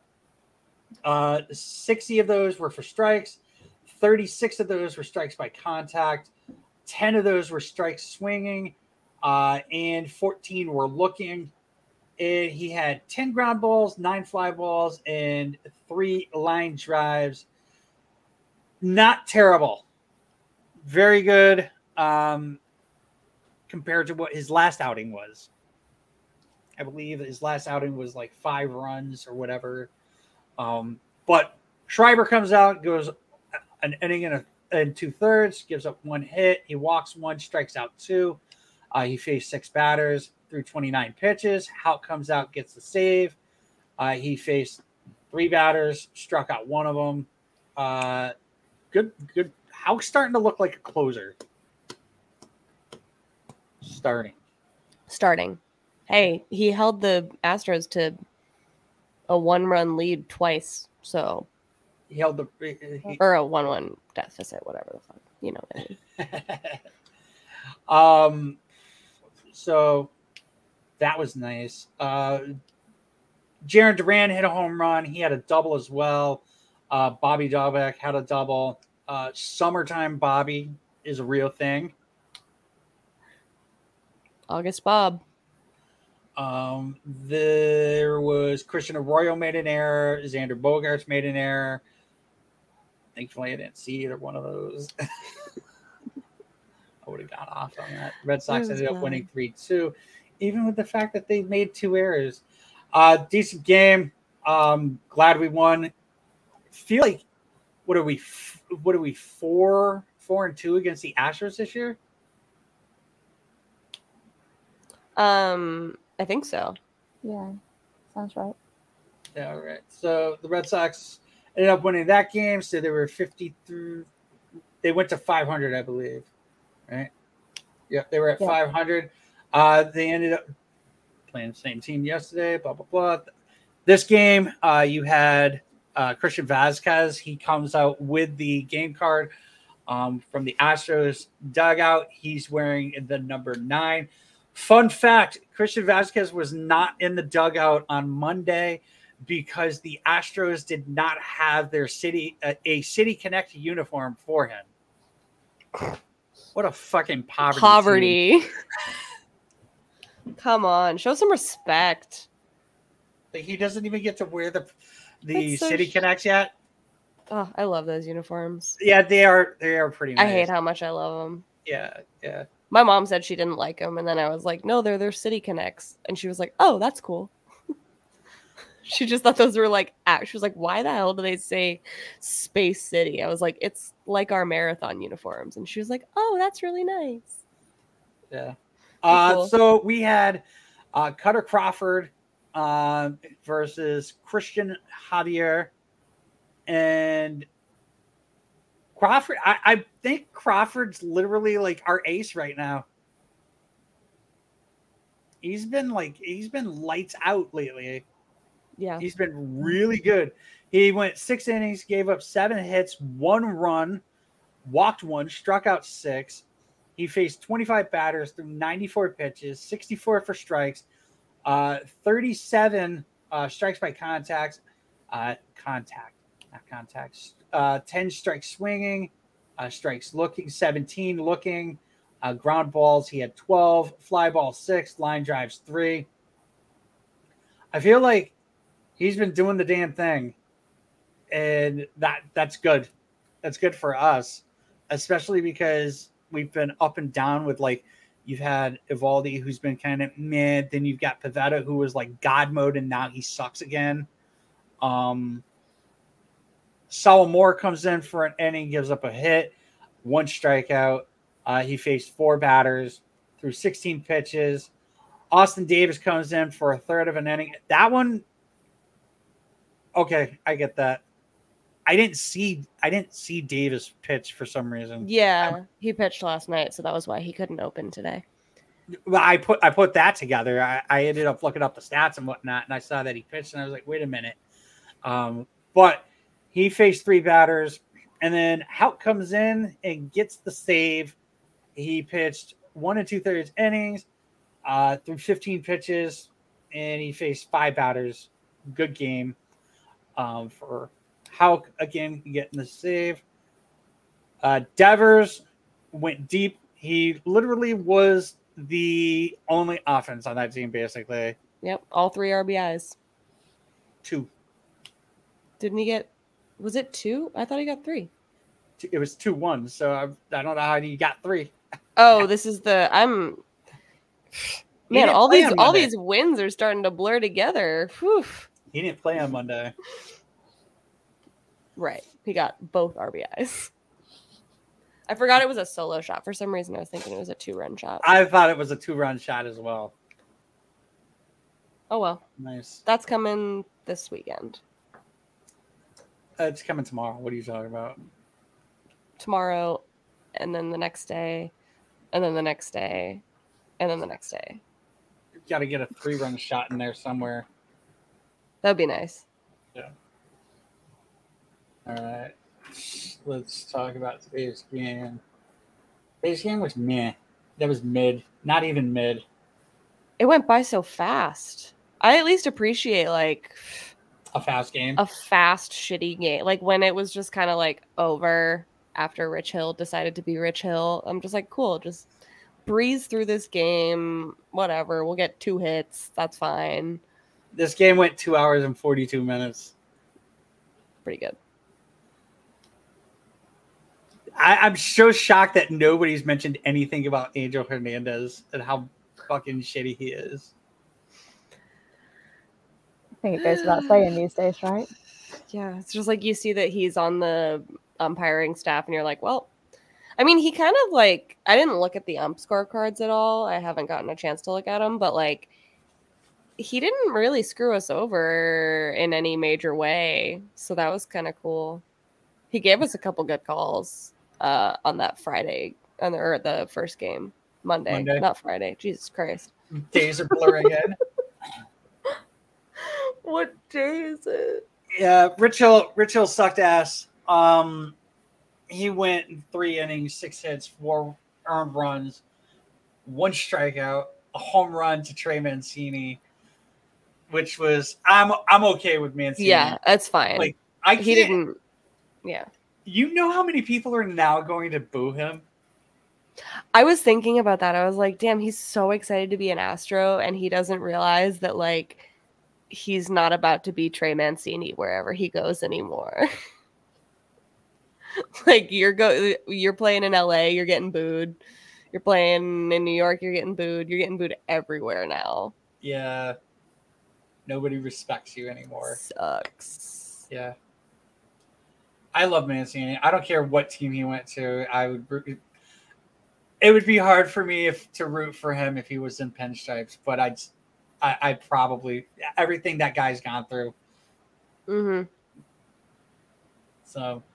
60 of those were for strikes. 36 of those were strikes by contact. 10 of those were strikes swinging. And 14 were looking. And he had 10 ground balls, 9 fly balls, and 3 line drives. Not terrible. Very good compared to what his last outing was. I believe his last outing was like 5 runs or whatever. But Schreiber comes out, goes an inning and 2/3, gives up 1 hit. He walks 1, strikes out 2. He faced 6 batters through 29 pitches. Houck comes out, gets the save. He faced 3 batters, struck out 1 of them. Good. Houck's starting to look like a closer. Starting. Hey, he held the Astros to a 1-run lead twice, so he held the or a 1-1 deficit, whatever the fuck, you know what I mean. So that was nice. Jarren Duran hit a home run. He had a double as well. Bobby Dalbec had a double. Summertime Bobby is a real thing. August Bob. There was Christian Arroyo made an error. Xander Bogaerts made an error. Thankfully, I didn't see either one of those. I would have gone off on that. Red Sox ended up winning 3-2, even with the fact that they made 2 errors. Decent game. Glad we won. Feel like what are we 4-2 against the Astros this year? I think so. Yeah, sounds right. Yeah, all right. So the Red Sox ended up winning that game. So they were 53. They went to 500, I believe. Right? Yep, they were at 500. They ended up playing the same team yesterday. Blah blah blah. This game, you had Christian Vazquez. He comes out with the game card from the Astros dugout. He's wearing the number 9. Fun fact, Christian Vazquez was not in the dugout on Monday because the Astros did not have their a City Connect uniform for him. What a fucking poverty. Come on, show some respect. He doesn't even get to wear the City Connects yet. Oh, I love those uniforms. Yeah, they are pretty nice. I hate how much I love them. Yeah. My mom said she didn't like them, and then I was like, no, they're their City Connects. And she was like, oh, that's cool. She just thought those were like, she was like, why the hell do they say Space City? I was like, it's like our marathon uniforms. And she was like, oh, that's really nice. Yeah. Cool. So we had Cutter Crawford versus Christian Javier. And Crawford, I think Crawford's literally like our ace right now. He's been lights out lately. Yeah. He's been really good. He went 6 innings, gave up 7 hits, 1 run, walked 1, struck out 6. He faced 25 batters through 94 pitches, 64 for strikes, 37 strikes by contact, 10 strikes swinging, strikes looking, 17 looking, ground balls. He had 12, fly ball 6, line drives 3. I feel like he's been doing the damn thing, and that's good. That's good for us, especially because we've been up and down with like you've had Eovaldi who's been kind of mid, then you've got Pivetta who was like God mode and now he sucks again. Saul Moore comes in for an inning, gives up a hit, 1 strikeout. He faced 4 batters through 16 pitches. Austin Davis comes in for a third of an inning. That one, okay, I get that. I didn't see Davis pitch for some reason. Yeah, he pitched last night, so that was why he couldn't open today. Well, I put that together. I ended up looking up the stats and whatnot, and I saw that he pitched, and I was like, wait a minute. But he faced 3 batters, and then Houck comes in and gets the save. He pitched 1 2/3 innings through 15 pitches, and he faced 5 batters. Good game for Houck, again, getting the save. Devers went deep. He literally was the only offense on that team, basically. Yep, all 3 RBIs. 2. Didn't he get? Was it 2? I thought he got 3. It was 2-1. So I don't know how he got 3. Oh, this is the man. All these wins are starting to blur together. Whew. He didn't play on Monday. Right, he got both RBIs. I forgot it was a solo shot. For some reason, I was thinking it was a 2-run shot. I thought it was a 2-run shot as well. Oh, well. Nice. That's coming this weekend. It's coming tomorrow. What are you talking about? Tomorrow, and then the next day, and then the next day, and then the next day. You got to get a 3-run shot in there somewhere. That'd be nice. Yeah. All right. Let's talk about today's game. Today's game was meh. That was mid. Not even mid. It went by so fast. I at least appreciate like a fast game. A fast, shitty game. Like when it was just kind of like over after Rich Hill decided to be Rich Hill. I'm just like, cool, just breeze through this game. Whatever. We'll get 2 hits. That's fine. This game went 2 hours and 42 minutes. Pretty good. I'm so shocked that nobody's mentioned anything about Angel Hernandez and how fucking shitty he is. I think it goes without saying these days, right? Yeah, it's just like you see that he's on the umpiring staff and you're like, well, I mean, he kind of like, I didn't look at the ump scorecards at all. I haven't gotten a chance to look at them, but like, he didn't really screw us over in any major way. So that was kind of cool. He gave us a couple good calls on that Friday, or the first game. Monday, not Friday. Jesus Christ. Days are blurring in. What day is it? Yeah, Rich Hill sucked ass. He went in 3 innings, 6 hits, 4 earned runs, 1 strikeout, a home run to Trey Mancini, which was I'm okay with Mancini. Yeah, that's fine. Like he didn't. Yeah. You know how many people are now going to boo him? I was thinking about that. I was like, damn, he's so excited to be an Astro, and he doesn't realize that, like, he's not about to be Trey Mancini wherever he goes anymore. Like, you're playing in LA, you're getting booed. You're playing in New York, you're getting booed. You're getting booed everywhere now. Yeah. Nobody respects you anymore. Sucks. Yeah. I love Mancini. I don't care what team he went to. It would be hard for me to root for him if he was in pinstripes, but I'd probably everything that guy's gone through. Mm-hmm. So,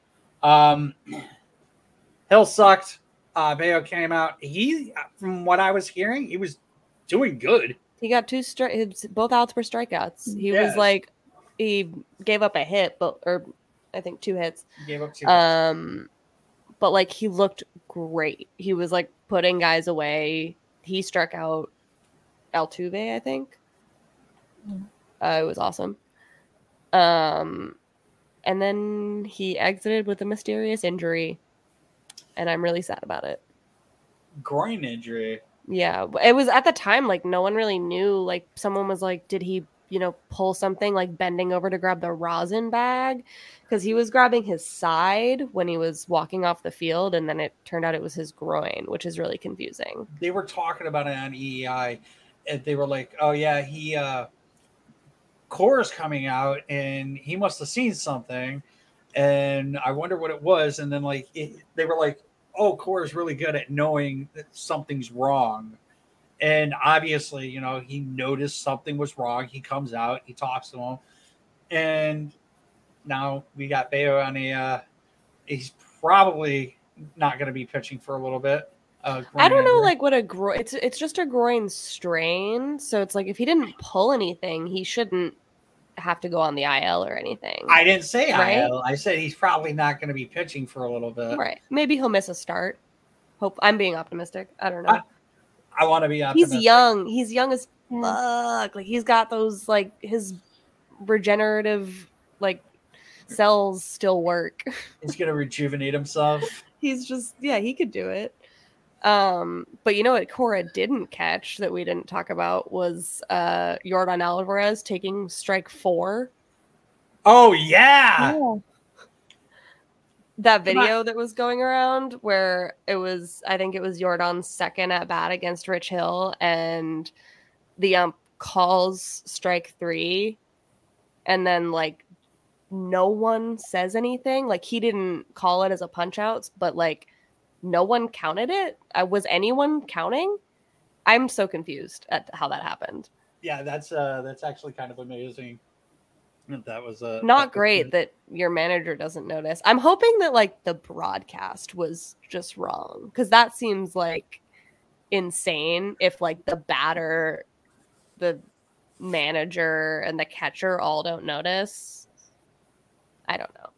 Hill sucked. Bayo came out. He, from what I was hearing, he was doing good. He got 2 both outs were strikeouts. He was like, he gave up a hit, or I think 2 hits. He gave up 2 hits. But like he looked great. He was like putting guys away. He struck out Altuve, I think. It was awesome. And then he exited with a mysterious injury, and I'm really sad about it. Groin injury. Yeah, it was at the time like no one really knew. Like someone was like, did he, pull something, like bending over to grab the rosin bag? Because he was grabbing his side when he was walking off the field, and then it turned out it was his groin, which is really confusing. They were talking about it on EEI, and they were like, oh yeah, Core's coming out, and he must have seen something. and I wonder what it was. And then like they were like, "Oh, Cora's really good at knowing that something's wrong." And obviously, you know, he noticed something was wrong. He comes out, he talks to him, and now we got Bayo on a. He's probably not going to be pitching for a little bit. I don't know, like what a groin. It's just a groin strain, so it's like if he didn't pull anything, he shouldn't have to go on the IL or anything. I didn't say right? IL. I said he's probably not going to be pitching for a little bit. Right? Maybe he'll miss a start. Hope I'm being optimistic. I don't know. I want to be optimistic. He's young. He's young as fuck. Like he's got those like his regenerative like cells still work. He's gonna rejuvenate himself. He's just he could do it. But you know what Cora didn't catch that we didn't talk about was Yordan Alvarez taking strike 4. Oh yeah. That video that was going around where I think it was Yordan's second at bat against Rich Hill, and the ump calls strike 3, and then like no one says anything. Like he didn't call it as a punch out, but like no one counted it. Was anyone counting? I'm so confused at how that happened. Yeah, that's actually kind of amazing. That was not great that your manager doesn't notice. I'm hoping that like the broadcast was just wrong, because that seems like insane if like the batter, the manager, and the catcher all don't notice. I don't know.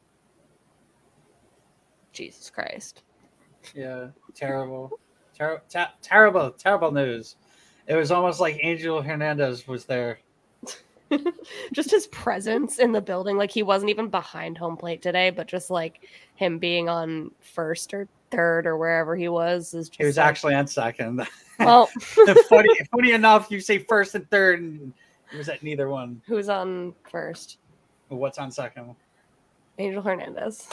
Jesus Christ. Yeah, terrible. Terrible news. It was almost like Angel Hernandez was there. Just his presence in the building, like he wasn't even behind home plate today, but just like him being on first or third or wherever he was is just. He was actually on second. Well, funny enough, you say first and third, and he was at neither one. Who's on first? What's on second? Angel Hernandez.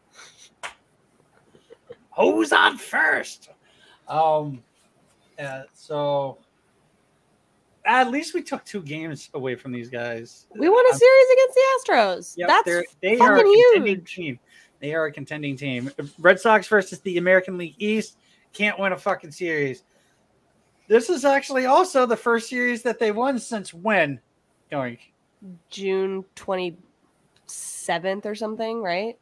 Who's on first? Yeah, so. At least we took 2 games away from these guys. We won a series against the Astros. Yep, That's they fucking are a contending huge. team. They are a contending team. Red Sox versus the American League East. Can't win a fucking series. This is actually also the first series that they won since when? Going June 27th or something, right?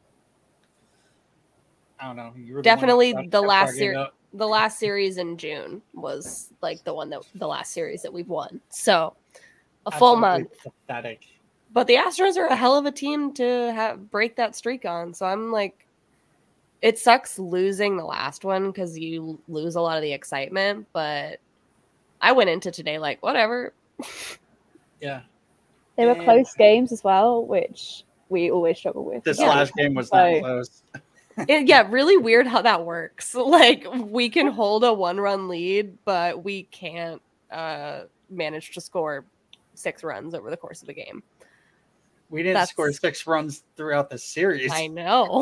I don't know. You definitely the last series. The last series in June was like the last series that we've won. So a full month. Pathetic. But the Astros are a hell of a team to break that streak on. So I'm like, it sucks losing the last one because you lose a lot of the excitement. But I went into today like, whatever. Yeah. They were close games as well, which we always struggle with. This last game was not close. Really weird how that works. Like we can hold a 1-run lead, but we can't manage to score 6 runs over the course of the game. We didn't score 6 runs throughout the series. I know.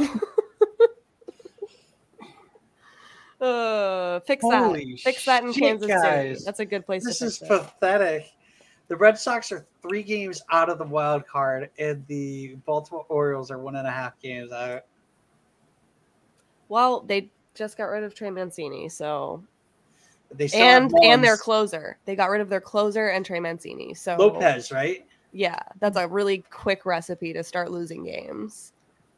Fix that in Kansas City. That's a good place to fix it. This is pathetic. The Red Sox are 3 games out of the wild card, and the Baltimore Orioles are 1.5 games out. Well, they just got rid of Trey Mancini, so they and their closer. They got rid of their closer and Trey Mancini. So Lopez, right? Yeah, that's a really quick recipe to start losing games.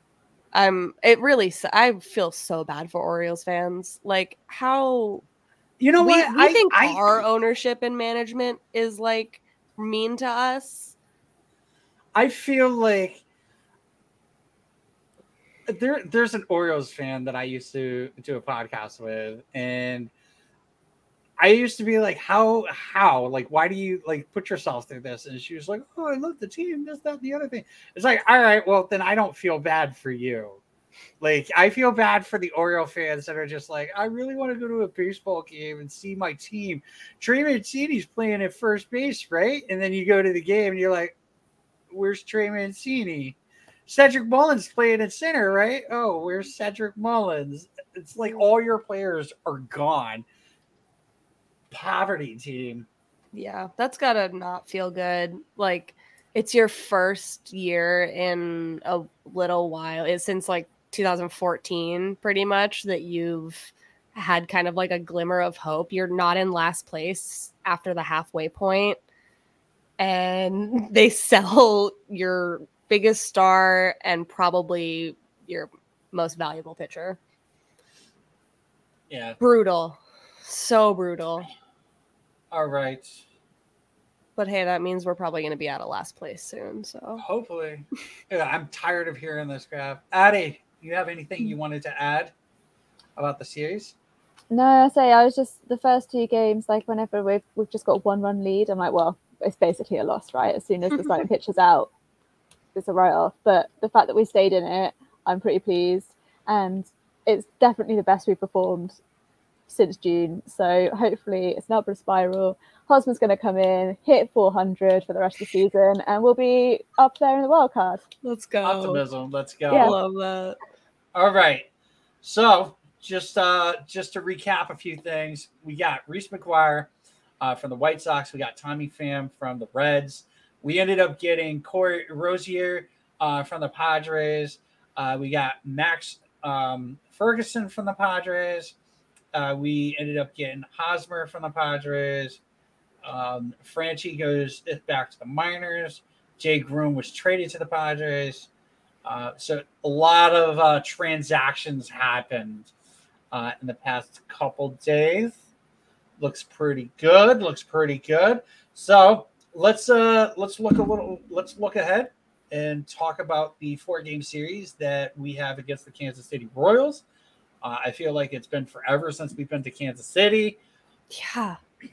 I feel so bad for Orioles fans. Like how what? We think our ownership and management is like mean to us. I feel like there's an Orioles fan that I used to do a podcast with, and I used to be like, how, like, why do you like put yourself through this? And she was like, oh, I love the team, this, that, the other thing. It's like, all right, well, then I don't feel bad for you. Like, I feel bad for the Oriole fans that are just like, I really want to go to a baseball game and see my team. Trey Mancini's playing at first base, right? And then you go to the game and you're like, where's Trey Mancini? Cedric Mullins playing at center, right? Oh, where's Cedric Mullins? It's like all your players are gone. Poverty team. Yeah, that's gotta not feel good. Like It's your first year in a little while. It's since like 2014, pretty much, that you've had kind of like a glimmer of hope. You're not in last place after the halfway point, and they sell your biggest star and probably your most valuable pitcher. Yeah. Brutal. So brutal. All right. But hey, that means we're probably going to be out of last place soon. So hopefully. Yeah, I'm tired of hearing this crap. Addie, you have anything you wanted to add about the series? No, I was just the first 2 games, like whenever we've just got 1-run lead, I'm like, well, it's basically a loss, right? As soon as the starting pitcher's out, it's a write-off. But the fact that we stayed in it, I'm pretty pleased. And it's definitely the best we've performed since June. So hopefully it's an upward spiral. Hosmer's going to come in, hit 400 for the rest of the season, and we'll be up there in the wild card. Let's go. Optimism. Let's go. Yeah. I love that. All right. So just to recap a few things, we got Reese McGuire from the White Sox. We got Tommy Pham from the Reds. We ended up getting Corey Rosier from the Padres. We got Max Ferguson from the Padres. We ended up getting Hosmer from the Padres. Franchi goes back to the minors. Jay Groom was traded to the Padres. So a lot of transactions happened in the past couple days. Looks pretty good. So let's look ahead and talk about the 4-game series that we have against the Kansas City Royals. I feel like it's been forever since we've been to Kansas City. Yeah.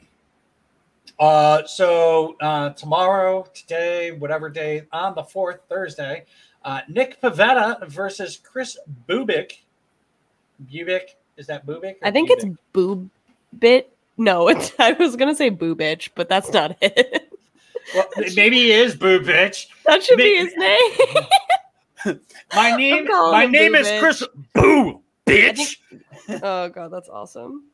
So tomorrow, today, whatever day, on the 4th, Thursday, Nick Pivetta versus Chris Bubic. Bubic? Is that Bubic? I think it's Boobit. No, I was going to say Boobich, but that's not it. Well, maybe he is Boobich. That should be his name. My name is Chris Boo, bitch. Oh, God, that's awesome.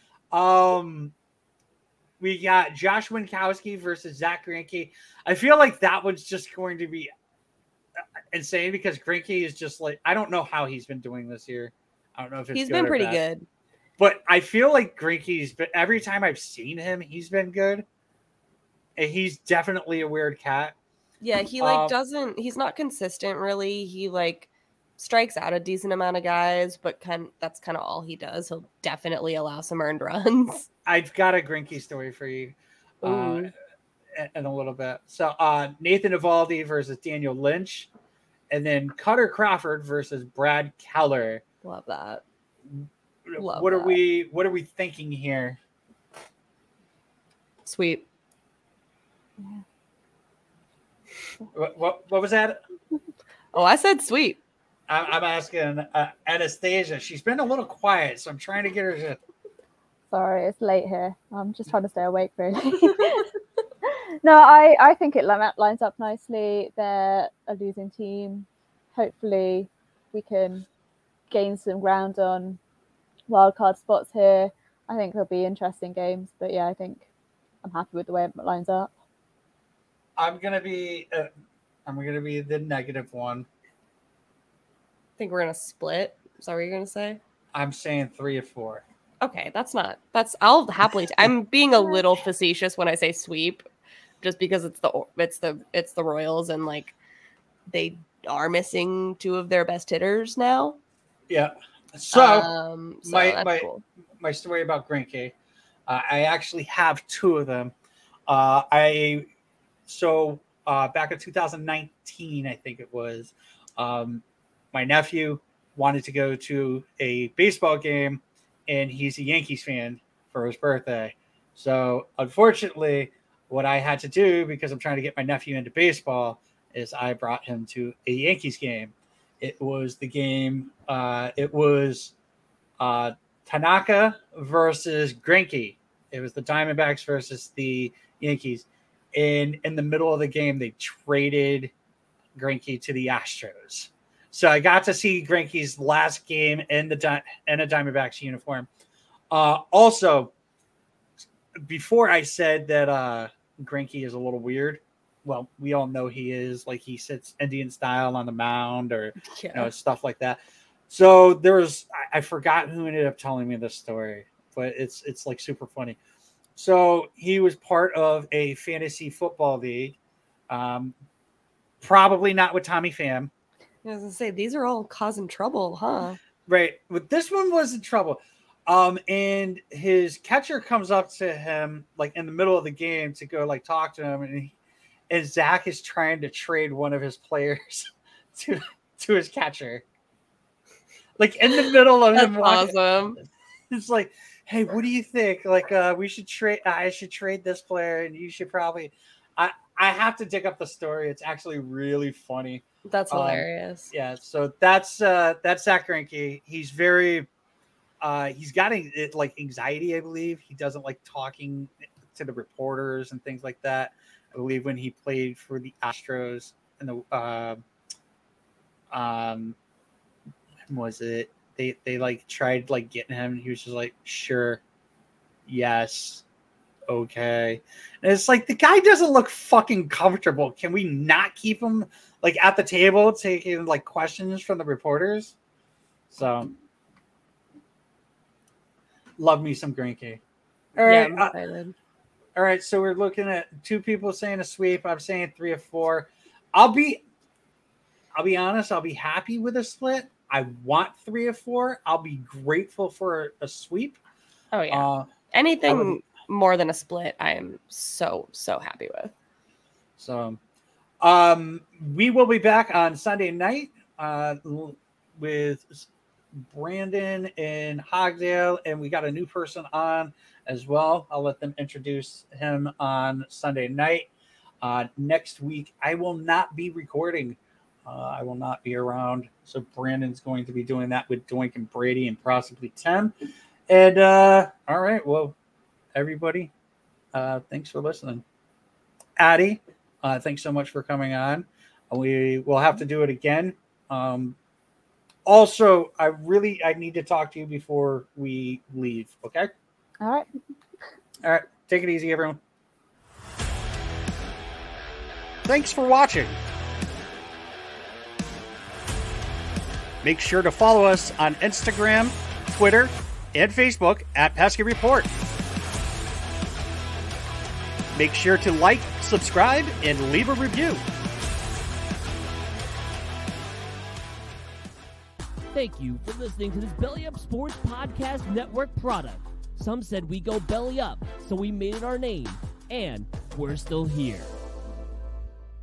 We got Josh Winkowski versus Zach Greinke. I feel like that one's just going to be insane because Greinke is just like, I don't know how he's been doing this year. I don't know if he's been pretty good. But I feel like Greinke's been, every time I've seen him, he's been good. And he's definitely a weird cat. Yeah, he he's not consistent really. He strikes out a decent amount of guys, but that's kind of all he does. He'll definitely allow some earned runs. I've got a Greinke story for you in a little bit. So Nathan Eovaldi versus Daniel Lynch, and then Cutter Crawford versus Brad Keller. Love that. What are we thinking here? Sweet. Yeah. What was that? Oh, I said sweet. I'm asking Anastasia. She's been a little quiet, so I'm trying to get her to. Sorry, it's late here. I'm just trying to stay awake, really. No, I think it lines up nicely. They're a losing team. Hopefully, we can gain some ground on wildcard spots here. I think there'll be interesting games, but yeah, I think I'm happy with the way it lines up. I'm gonna be the negative one. I think we're gonna split. Is that what you're gonna say? I'm saying 3 or 4. Okay, I'll happily. I'm being a little facetious when I say sweep, just because it's the Royals and they are missing 2 of their best hitters now. Yeah. So cool. My story about Greinke, I actually have 2 of them. Back in 2019, I think it was, my nephew wanted to go to a baseball game, and he's a Yankees fan for his birthday. So unfortunately, what I had to do, because I'm trying to get my nephew into baseball, is I brought him to a Yankees game. It was the game. It was Tanaka versus Greinke. It was the Diamondbacks versus the Yankees. And in the middle of the game, they traded Greinke to the Astros. So I got to see Greinke's last game in a Diamondbacks uniform. Also, before I said that Greinke is a little weird, well, we all know he is. Like, he sits Indian style on the mound, or stuff like that. So there was, I forgot who ended up telling me this story, but it's like super funny. So he was part of a fantasy football league, probably not with Tommy Pham. I was gonna say, these are all causing trouble, huh? Right, but this one was in trouble. And his catcher comes up to him like in the middle of the game to go like talk to him, and Zach is trying to trade one of his players to his catcher. Like in the middle of him walking. Awesome. It's like, hey, what do you think? Like, we should trade. I should trade this player, and you should probably. I have to dig up the story. It's actually really funny. That's hilarious. Yeah. So that's Zach Greinke. He's very. He's got like anxiety, I believe. He doesn't like talking to the reporters and things like that. I believe when he played for the Astros and the was it they like tried like getting him, and he was just like, sure, yes, okay. And it's like, the guy doesn't look fucking comfortable. Can we not keep him like at the table taking like questions from the reporters? So love me some Greinke. All right. Yeah, I'm excited. All right, so we're looking at 2 people saying a sweep. I'm saying 3 or 4. I'll be honest. I'll be happy with a split. I want 3 or 4. I'll be grateful for a sweep. Oh yeah. Anything more than a split, I am so happy with. So, we will be back on Sunday night with Brandon in Hogdale, and we got a new person on as well. I'll let them introduce him on Sunday night. Next week, I will not be recording. I will not be around. So Brandon's going to be doing that with Doink and Brady and possibly Tim. And all right, well, everybody, thanks for listening. Addie, thanks so much for coming on. We will have to do it again. Also, I need to talk to you before we leave. Okay. All right. Take it easy, everyone. Thanks for watching. Make sure to follow us on Instagram, Twitter, and Facebook at Pesky Report. Make sure to like, subscribe, and leave a review. Thank you for listening to this Belly Up Sports Podcast Network product. Some said we go belly up, so we made it our name, and we're still here.